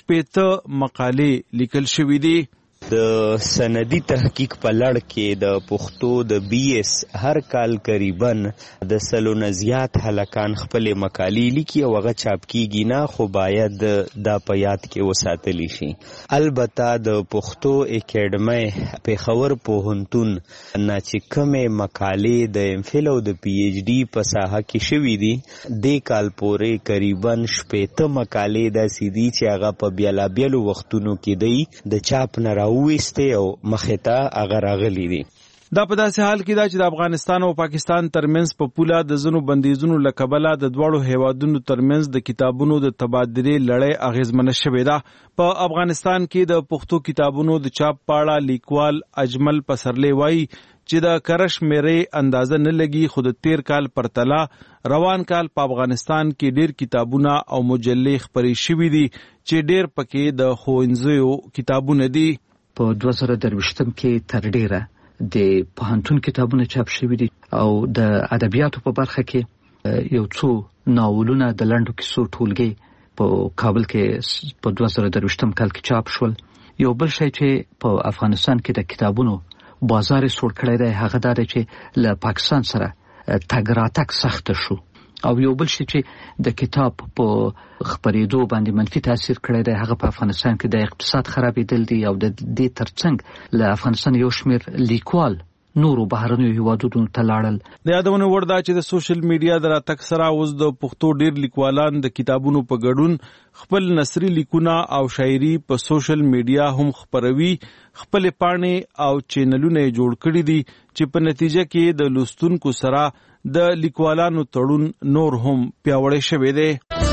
60 مقالې لیکل شوي دي. د سندي تحقیق په لړ کې د پښتو د BS هر کال قریبا د 100 نه زیات هلکان خپل مقالې لیکي او هغه چاپ کیږي نه، خو باید دا په یاد کې وساتلی شي. البته د پښتو اکیډمي پیښور پوهنتون نه چې کومې مقالې د MPhil او د PhD په ساحه کې شوي دي، د کال پورې قریبا 60 مقالې داسې دي چې هغه په بیلابیلو وختونو کې دی د چاپ نه ویسته او مخته هغه راغلي دي. دا په داسې حال کې دا چې د افغانستان او پاکستان ترمنځ په پوله د ځینو بندیزونو له کبله د دواړو هیوادونو ترمنځ د کتابونو د تبادلې لړۍ اغیزمنه شوې ده. په افغانستان کې د پښتو کتابونو د چاپ په اړه لیکوال اجمل پسرلی وایي چې د کرش میرې اندازه نه لګي، خو د تیر کال پرتله روان کال په افغانستان کې ډیر کتابونه او مجلې خپرې شوي دي چې ډیر پکې د ښوونځیو کتابونه دي. په 2023 کې تر ډیره د پوهنتون کتابونه چاپ شوي دي او د ادبیاتو په برخه کې یو څو ناولونه د لنډو کیسو ټولګي په کابل کې په 2023 کال کې چاپ شول. یو بل شی چې په افغانستان کې د کتابونو بازار سوړ کړی دی هغه دا دی چې له پاکستان سره تګ راتګ سخت شو او یو بل شی چې د کتاب په خپرېدو باندې منفي تاثیر کړی دی هغه په افغانستان کې د اقتصاد خرابېدل دي او د دې ترڅنګ له افغانستان یو شمیر لیکوال نورو بهرنیو هیوادونو ته لاړل. د یادونه وړ ده چې د سوشل میډیا د راتګ سره اوس د پښتو ډیر لیکوالان د کتابونو په ګډون خپل نثري لیکونه او شاعري په سوشل میډیا هم خپروي. خپل پاڼې او چینلونه جوړ کړي دي چې په نتیجه کې د لوستونکو سره د لیکوالانو تړون نور هم پیاوړی شوی دی.